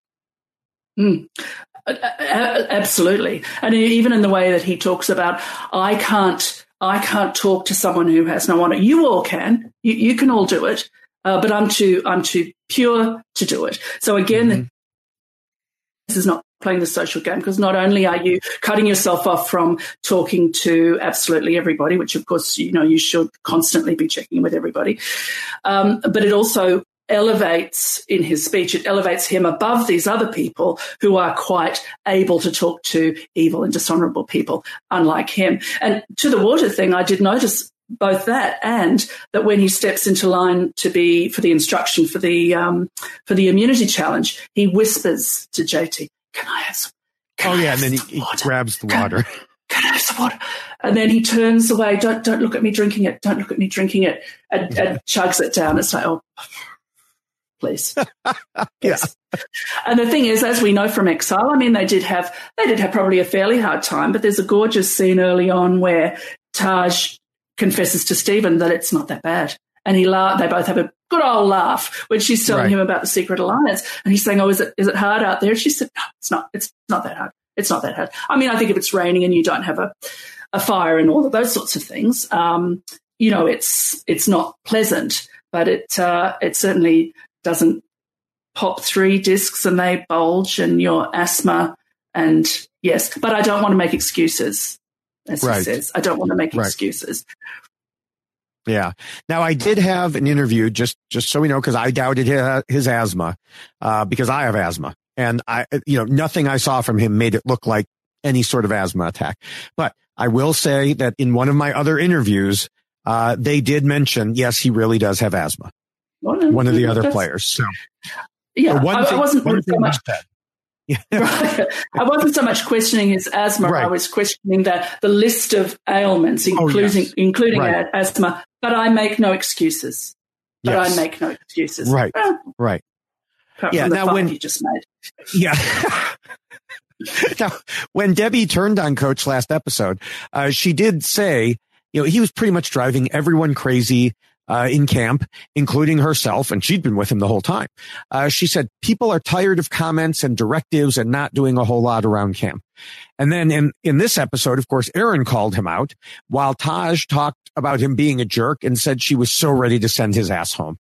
Absolutely. And even in the way that he talks about, I can't talk to someone who has no honor. You all can. You can all do it. But I'm too pure to do it. So again, this is not playing the social game, because not only are you cutting yourself off from talking to absolutely everybody, which of course, you should constantly be checking in with everybody, but it also elevates in his speech, it elevates him above these other people who are quite able to talk to evil and dishonorable people, unlike him. And to the water thing, I did notice both that and that when he steps into line for the instruction for the immunity challenge, he whispers to JT, "Can I have some?" And then he grabs the water. Can I have some water? And then he turns away. Don't look at me drinking it. Don't look at me drinking it. And chugs it down. It's like, oh, please. Yes. And the thing is, as we know from Exile, I mean, they did have probably a fairly hard time, but there's a gorgeous scene early on where Taj confesses to Stephen that it's not that bad. And they both have a good old laugh when she's telling him about the secret alliance. And he's saying, "Oh, is it hard out there?" And she said, "No, it's not. It's not that hard. It's not that hard." I mean, I think if it's raining and you don't have a fire and all of those sorts of things, it's not pleasant, but it certainly doesn't pop 3 discs and they bulge and your asthma. And yes, but I don't want to make excuses, as he says. I don't want to make excuses. Yeah. Now, I did have an interview, just so we know, because I doubted his asthma, because I have asthma. And nothing I saw from him made it look like any sort of asthma attack. But I will say that in one of my other interviews, they did mention, yes, he really does have asthma. One of the other players. So, yeah, I wasn't so much. Right. I wasn't so much questioning his asthma. Right. I was questioning the list of ailments, including asthma. But I make no excuses. Right. Right. Yeah. Now, when you just made. Yeah. Now, when Debbie turned on Coach last episode, she did say, he was pretty much driving everyone crazy in camp, including herself, and she'd been with him the whole time. She said, people are tired of comments and directives and not doing a whole lot around camp. And then in this episode, of course, Aaron called him out while Taj talked about him being a jerk and said she was so ready to send his ass home.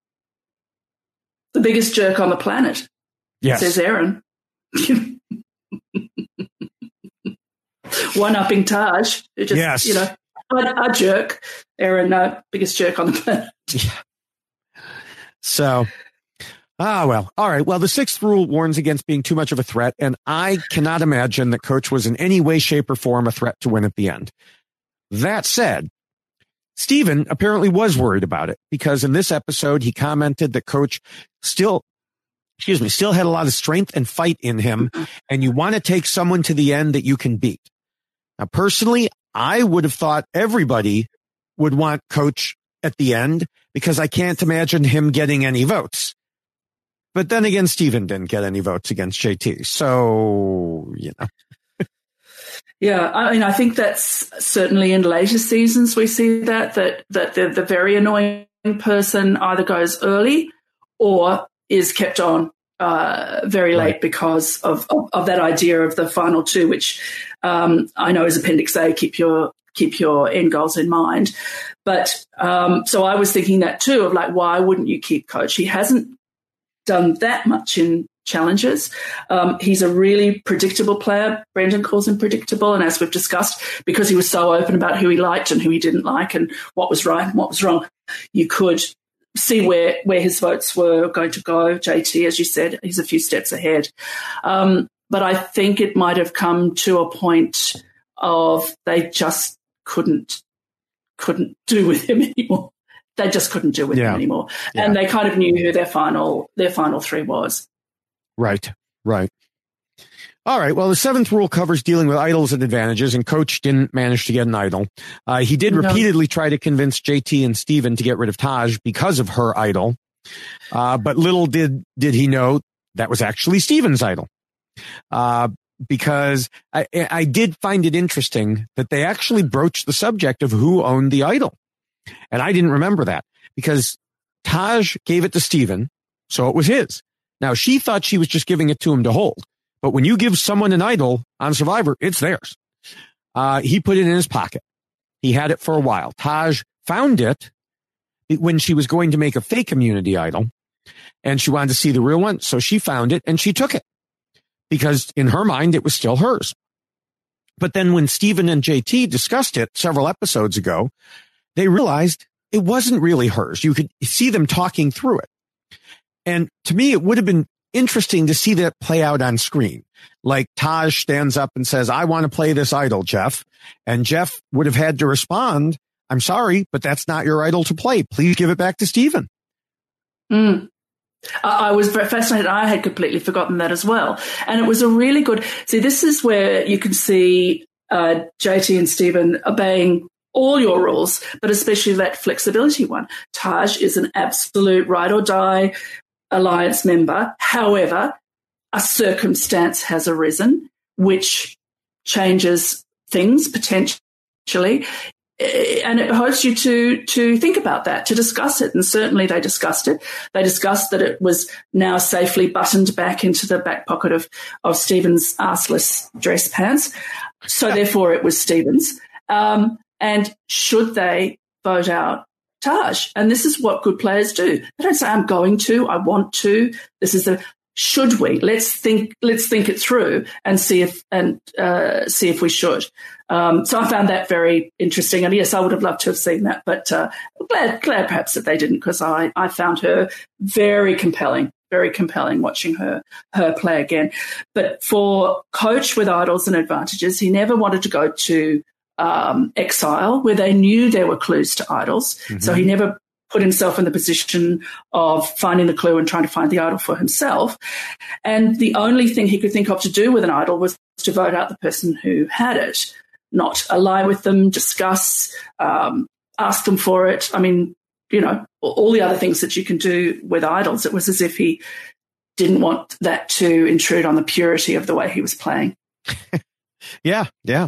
The biggest jerk on the planet, says Aaron. One-upping Taj, who just, a jerk. Aaron, no, biggest jerk on the planet. Yeah. So, well, all right. Well, the 6th rule warns against being too much of a threat, and I cannot imagine that Coach was in any way, shape, or form a threat to win at the end. That said, Stephen apparently was worried about it, because in this episode, he commented that Coach still had a lot of strength and fight in him, and you want to take someone to the end that you can beat. Now, personally, I would have thought everybody would want Coach at the end, because I can't imagine him getting any votes. But then again, Stephen didn't get any votes against JT. So, Yeah, I mean, I think that's certainly in later seasons we see that the very annoying person either goes early or is kept on very late because of that idea of the final 2, which I know is Appendix A, keep your end goals in mind. But so I was thinking that too, of like, why wouldn't you keep Coach? He hasn't done that much in challenges. He's a really predictable player. Brendan calls him predictable. And as we've discussed, because he was so open about who he liked and who he didn't like and what was right and what was wrong, you could see where his votes were going to go. JT, as you said, he's a few steps ahead. But I think it might have come to a point of they just couldn't do with him anymore. They just couldn't do with him anymore. Yeah. And they kind of knew who their final 3 was. Right. All right. Well, the 7th rule covers dealing with idols and advantages, and Coach didn't manage to get an idol. He did repeatedly try to convince JT and Stephen to get rid of Taj because of her idol. But little did he know that was actually Stephen's idol. because I did find it interesting that they actually broached the subject of who owned the idol. And I didn't remember that because Taj gave it to Steven, so it was his. Now, she thought she was just giving it to him to hold. But when you give someone an idol on Survivor, it's theirs. He put it in his pocket. He had it for a while. Taj found it when she was going to make a fake immunity idol, and she wanted to see the real one. So she found it and she took it because in her mind, it was still hers. But then when Steven and JT discussed it several episodes ago, they realized it wasn't really hers. You could see them talking through it. And to me, it would have been interesting to see that play out on screen. Like Taj stands up and says, I want to play this idol, Jeff. And Jeff would have had to respond, I'm sorry, but that's not your idol to play. Please give it back to Steven. I was very fascinated. I had completely forgotten that as well. And it was a really good, see, this is where you can see JT and Steven obeying all your rules, but especially that flexibility one. Taj is an absolute ride or die alliance member. However, a circumstance has arisen which changes things potentially, and it behooves you to think about that, to discuss it. And certainly they discussed it. They discussed that it was now safely buttoned back into the back pocket of Steven's arseless dress pants. So therefore it was Steven's. And should they vote out Taj? And this is what good players do. They don't say, I'm going to, I want to. This is should we? Let's think it through and see if we should. So I found that very interesting. And yes, I would have loved to have seen that, but glad perhaps that they didn't, because I found her very compelling watching her play again. But for Coach with idols and advantages, he never wanted to go to exile, where they knew there were clues to idols. Mm-hmm. So he never put himself in the position of finding the clue and trying to find the idol for himself. And the only thing he could think of to do with an idol was to vote out the person who had it, not ally with them, discuss, ask them for it. I mean, you know, all the other things that you can do with idols. It was as if he didn't want that to intrude on the purity of the way he was playing. Yeah.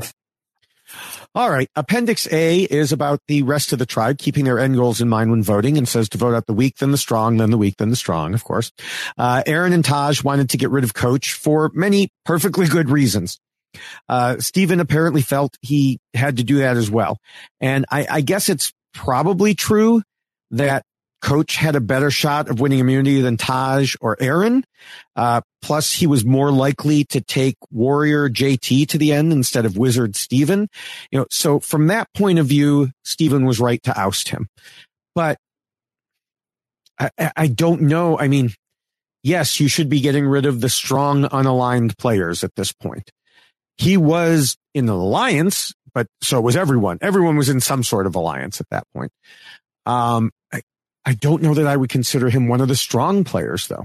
All right. Appendix A is about the rest of the tribe keeping their end goals in mind when voting, and says to vote out the weak, then the strong, then the weak, then the strong, of course. Aaron and Taj wanted to get rid of Coach for many perfectly good reasons. Steven apparently felt he had to do that as well. And I guess it's probably true that Coach had a better shot of winning immunity than Taj or Aaron. Plus, he was more likely to take Warrior JT to the end instead of Wizard Steven. You know, so from that point of view, Steven was right to oust him. But I don't know. I mean, yes, you should be getting rid of the strong, unaligned players at this point. He was in an alliance, but so was everyone. Everyone was in some sort of alliance at that point. I don't know that I would consider him one of the strong players, though.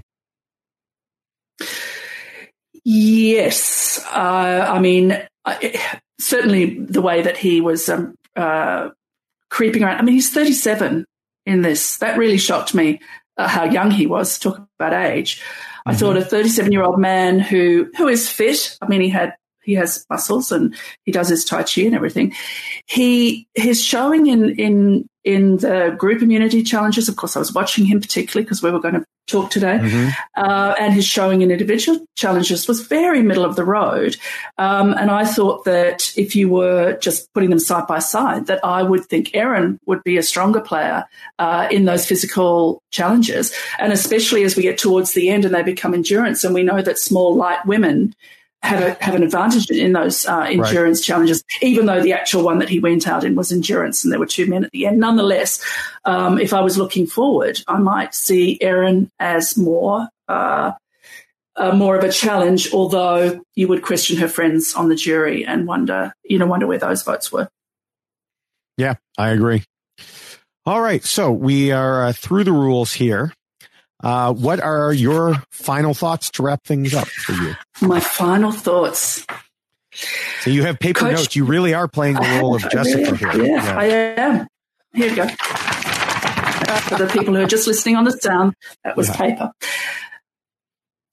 Yes. I mean, certainly the way that he was creeping around. I mean, he's 37 in this. That really shocked me, how young he was. Talk about age. Mm-hmm. I thought a 37-year-old man who is fit. I mean, he has muscles and he does his Tai Chi and everything. His showing in the group immunity challenges, of course, I was watching him particularly because we were going to talk today, mm-hmm. And his showing in individual challenges was very middle of the road. And I thought that if you were just putting them side by side, that I would think Aaron would be a stronger player in those physical challenges. And especially as we get towards the end and they become endurance, and we know that small, light women have an advantage in those endurance challenges, even though the actual one that he went out in was endurance and there were 2 men at the end. Nonetheless, if I was looking forward, I might see Aaron as more of a challenge, although you would question her friends on the jury and wonder where those votes were. Yeah, I agree. All right, so we are through the rules here. What are your final thoughts to wrap things up for you? My final thoughts. So you have paper notes. You really are playing the role of Jessica here. Yeah, I am. Here you go. For the people who are just listening on the sound, that was paper.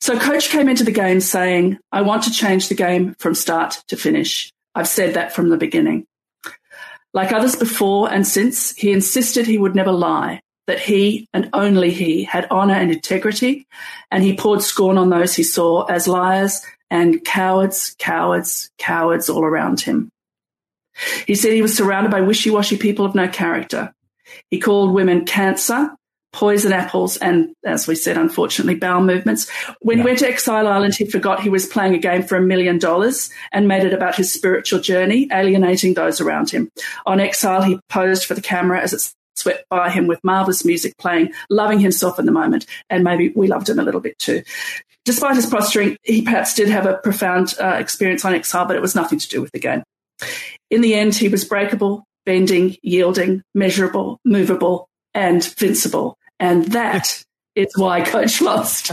So Coach came into the game saying, I want to change the game from start to finish. I've said that from the beginning. Like others before and since, he insisted he would never lie, that he and only he had honour and integrity, and he poured scorn on those he saw as liars and cowards all around him. He said he was surrounded by wishy-washy people of no character. He called women cancer, poison apples, and, as we said, unfortunately, bowel movements. When he went to Exile Island, he forgot he was playing a game for $1 million and made it about his spiritual journey, alienating those around him. On Exile, he posed for the camera as it swept by him with marvellous music playing, loving himself in the moment, and maybe we loved him a little bit too. Despite his posturing, he perhaps did have a profound experience on Exile, but it was nothing to do with the game. In the end, he was breakable, bending, yielding, measurable, movable, and vincible. And that is why Coach lost.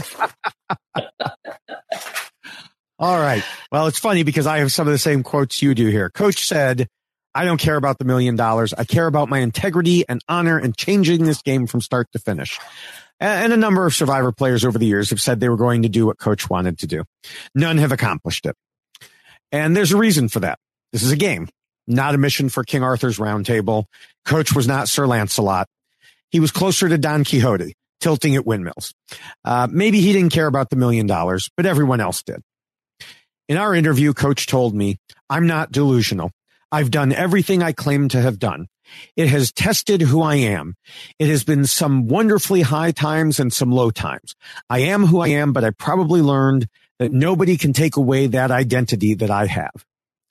All right. Well, it's funny because I have some of the same quotes you do here. Coach said, I don't care about the $1 million. I care about my integrity and honor and changing this game from start to finish. And a number of Survivor players over the years have said they were going to do what Coach wanted to do. None have accomplished it. And there's a reason for that. This is a game, not a mission for King Arthur's Round Table. Coach was not Sir Lancelot. He was closer to Don Quixote, tilting at windmills. Maybe he didn't care about the $1 million, but everyone else did. In our interview, Coach told me, I'm not delusional. I've done everything I claim to have done. It has tested who I am. It has been some wonderfully high times and some low times. I am who I am, but I probably learned that nobody can take away that identity that I have.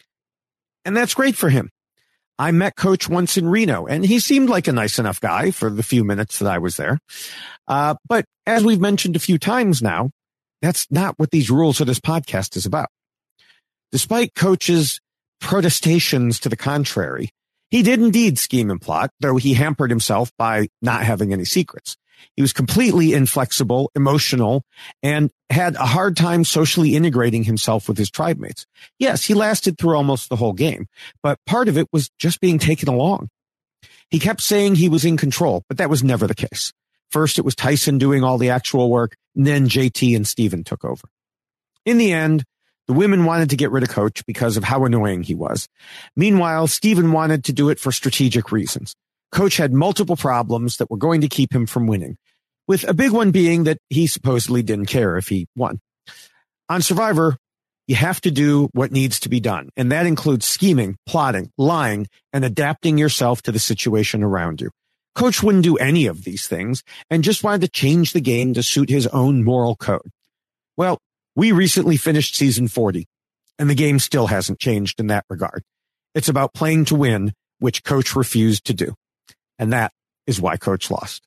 And that's great for him. I met Coach once in Reno, and he seemed like a nice enough guy for the few minutes that I was there. But as we've mentioned a few times now, that's not what these rules of this podcast is about. Despite Coach's protestations to the contrary, he did indeed scheme and plot, though he hampered himself by not having any secrets. He was completely inflexible, emotional, and had a hard time socially integrating himself with his tribe mates. Yes, he lasted through almost the whole game, but part of it was just being taken along. He kept saying he was in control, but that was never the case. First, it was Tyson doing all the actual work, and then JT and Steven took over. In the end, the women wanted to get rid of Coach because of how annoying he was. Meanwhile, Steven wanted to do it for strategic reasons. Coach had multiple problems that were going to keep him from winning, with a big one being that he supposedly didn't care if he won. On Survivor, you have to do what needs to be done, and that includes scheming, plotting, lying, and adapting yourself to the situation around you. Coach wouldn't do any of these things and just wanted to change the game to suit his own moral code. Well, we recently finished season 40, and the game still hasn't changed in that regard. It's about playing to win, which Coach refused to do. And that is why Coach lost.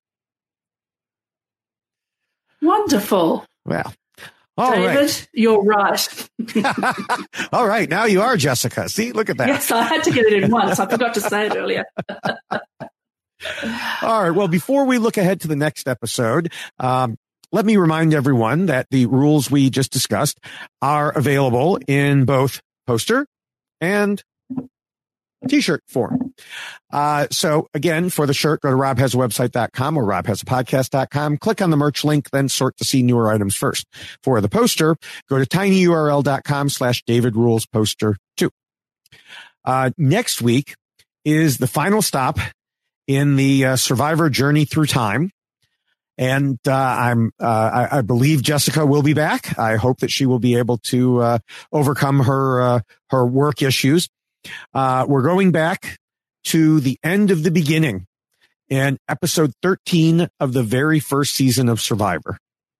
Wonderful. Well, all David, right. You're right. All right. Now you are Jessica. See, look at that. Yes, I had to get it in once. I forgot to say it earlier. All right. Well, before we look ahead to the next episode, let me remind everyone that the rules we just discussed are available in both poster and T-shirt form. So again, for the shirt, go to robhasawebsite.com or robhasapodcast.com. Click on the merch link, then sort to see newer items first. For the poster, go to tinyurl.com/DavidRulesPoster2. Next week is the final stop in the Survivor journey through time. And I believe Jessica will be back. I hope that she will be able to overcome her work issues. We're going back to the end of the beginning in episode 13 of the very first season of Survivor.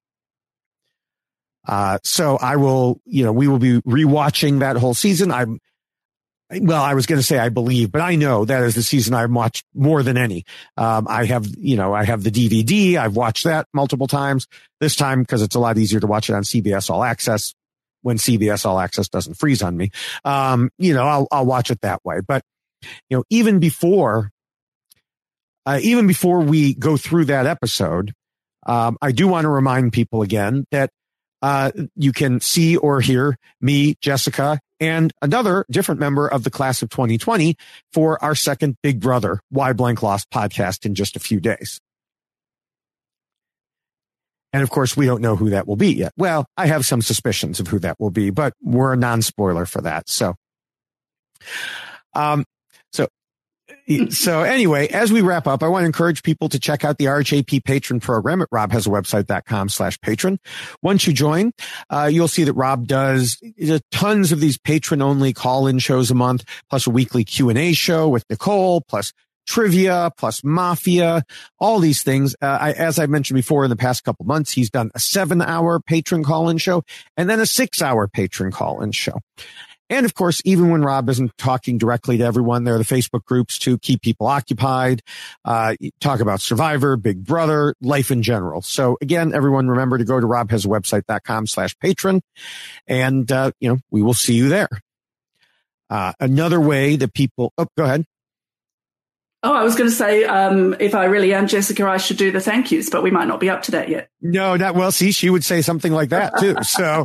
So I will, we will be rewatching that whole season. I was going to say I believe, but I know that is the season I've watched more than any. I have the DVD. I've watched that multiple times this time because it's a lot easier to watch it on CBS All Access when CBS All Access doesn't freeze on me. I'll watch it that way. But, even before we go through that episode, I do want to remind people again that you can see or hear me, Jessica, and another different member of the class of 2020 for our second Big Brother Why Blank Lost podcast in just a few days. And of course, we don't know who that will be yet. Well, I have some suspicions of who that will be, but we're a non-spoiler for that. So anyway, as we wrap up, I want to encourage people to check out the RHAP patron program at robhasawebsite.com/patron. Once you join, you'll see that Rob does tons of these patron-only call-in shows a month, plus a weekly Q&A show with Nicole, plus trivia, plus Mafia, all these things. As I mentioned before, in the past couple months, he's done a 7-hour patron call-in show and then a 6-hour patron call-in show. And of course, even when Rob isn't talking directly to everyone, there are the Facebook groups to keep people occupied, talk about Survivor, Big Brother, life in general. So again, everyone remember to go to robhasawebsite.com/patron, and, we will see you there. Another way that people, go ahead. Oh, I was going to say, if I really am Jessica, I should do the thank yous, but we might not be up to that yet. No, not well. See, she would say something like that too. So,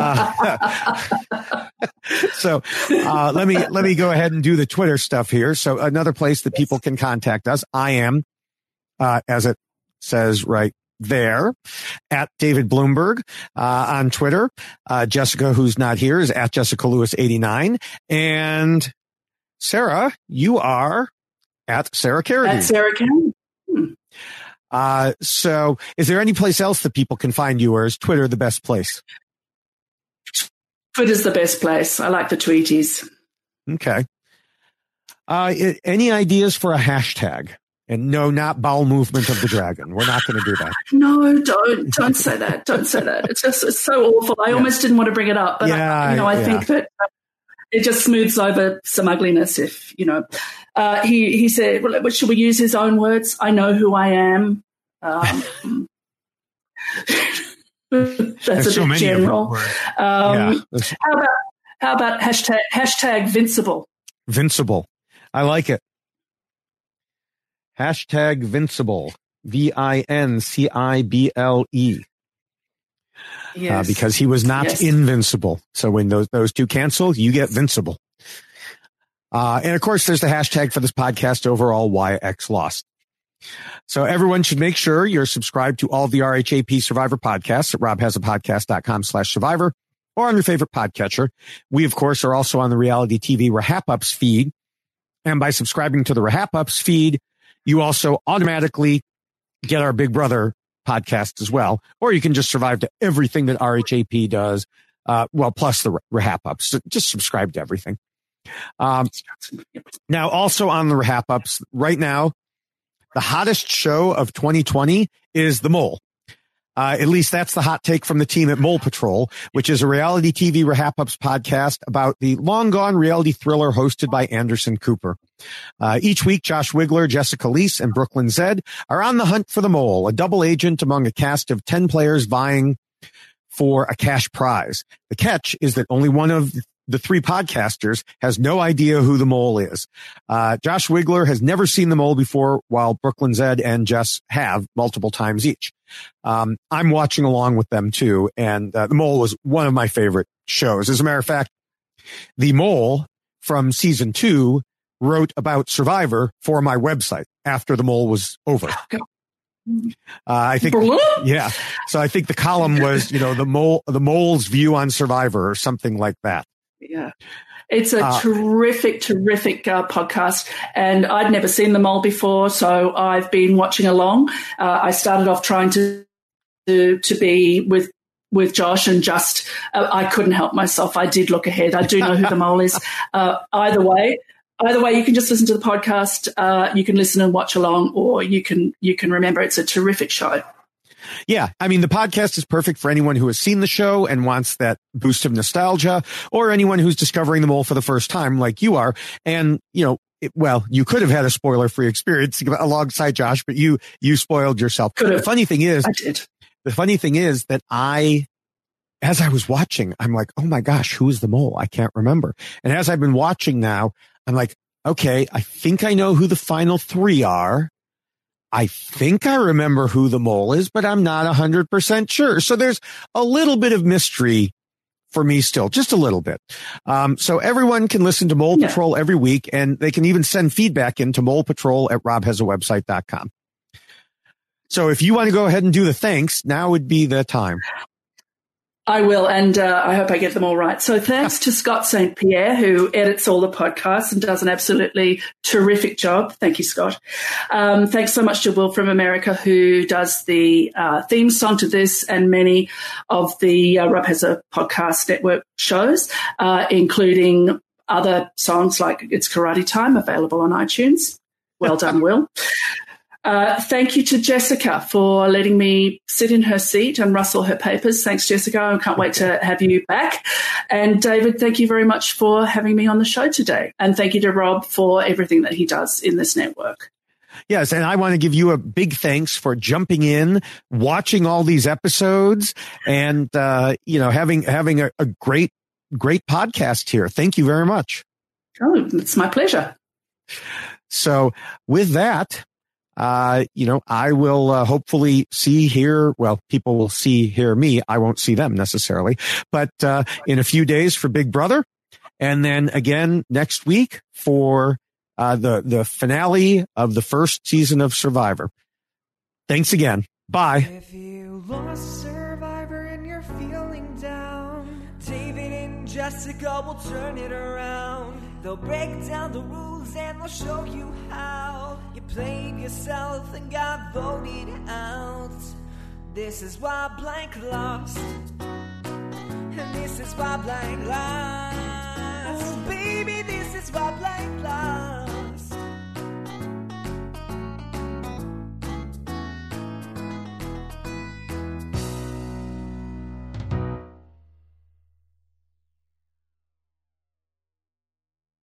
let me go ahead and do the Twitter stuff here. So another place that people can contact us, I am, as it says right there, at David Bloomberg, on Twitter. Jessica, who's not here, is at Jessica Lewis 89. And Sarah, you are at Sarah Carradine. At Sarah Carradine. So is there any place else that people can find you, or is Twitter the best place? Twitter's the best place. I like the tweeties. Okay. Any ideas for a hashtag? And no, not bowel movement of the dragon. We're not going to do that. No, don't say that. Don't say that. It's so awful. I almost didn't want to bring it up, but I think that it just smooths over some ugliness. If he said, well, should we use his own words? I know who I am. That's a bit general. How about hashtag Vincible? Vincible. I like it. Hashtag Vincible. Vincible. Yes. Because he was not invincible. So when those two cancel, you get Vincible. And of course, there's the hashtag for this podcast overall, YXLost. So everyone should make sure you're subscribed to all the RHAP Survivor podcasts at robhasapodcast.com/survivor or on your favorite podcatcher. We, of course, are also on the reality TV Rahap-Ups feed. And by subscribing to the Rahap-Ups feed, you also automatically get our Big Brother podcast as well. Or you can just survive to everything that RHAP does, plus the Rahap-Ups. So just subscribe to everything. Now, also on the Rahap-Ups, right now, the hottest show of 2020 is The Mole. At least that's the hot take from the team at Mole Patrol, which is a reality TV Rahap-Ups podcast about the long-gone reality thriller hosted by Anderson Cooper. Each week, Josh Wigler, Jessica Leese, and Brooklyn Zed are on the hunt for the mole, a double agent among a cast of 10 players vying for a cash prize. The catch is that only one of the three podcasters has no idea who the mole is. Josh Wigler has never seen the mole before, while Brooklyn Zed and Jess have multiple times each. I'm watching along with them too, and the mole was one of my favorite shows. As a matter of fact, the mole from season 2 wrote about Survivor for my website after the mole was over. I think, yeah. So I think the column was, the mole's view on Survivor or something like that. Yeah. It's a terrific podcast, and I'd never seen The Mole before, so I've been watching along. I started off trying to be with Josh, and just I couldn't help myself. I did look ahead. I do know who the mole is. Either way, you can just listen to the podcast. You can listen and watch along, or you can remember. It's a terrific show. Yeah. I mean, the podcast is perfect for anyone who has seen the show and wants that boost of nostalgia, or anyone who's discovering the mole for the first time like you are. And, you could have had a spoiler-free experience alongside Josh, but you spoiled yourself. The funny thing is, I did. The funny thing is that as I was watching, I'm like, oh my gosh, who is the mole? I can't remember. And as I've been watching now, I'm like, okay, I think I know who the final 3 are. I think I remember who the mole is, but I'm not 100% sure. So there's a little bit of mystery for me still, just a little bit. So everyone can listen to Mole Patrol every week, and they can even send feedback into molepatrol@robhasawebsite.com. So if you want to go ahead and do the thanks, now would be the time. I will, and I hope I get them all right. So thanks to Scott St. Pierre, who edits all the podcasts and does an absolutely terrific job. Thank you, Scott. Thanks so much to Will from America, who does the theme song to this and many of the Rob Has a Podcast Network shows, including other songs like It's Karate Time, available on iTunes. Well done, Will. Thank you to Jessica for letting me sit in her seat and rustle her papers. Thanks, Jessica. I can't wait to have you back. And David, thank you very much for having me on the show today. And thank you to Rob for everything that he does in this network. Yes, and I want to give you a big thanks for jumping in, watching all these episodes, and having a great podcast here. Thank you very much. Oh, it's my pleasure. So with that, I will hopefully people will hear me. I won't see them necessarily, but in a few days for Big Brother, and then again next week for the finale of the first season of Survivor. Thanks again. Bye. If you lost Survivor and you're feeling down, David and Jessica will turn it around. They'll break down the rules and they'll show you how you played yourself and got voted out. This is why blank lost, and this is why blank lost. Oh, baby, this is why blank lost.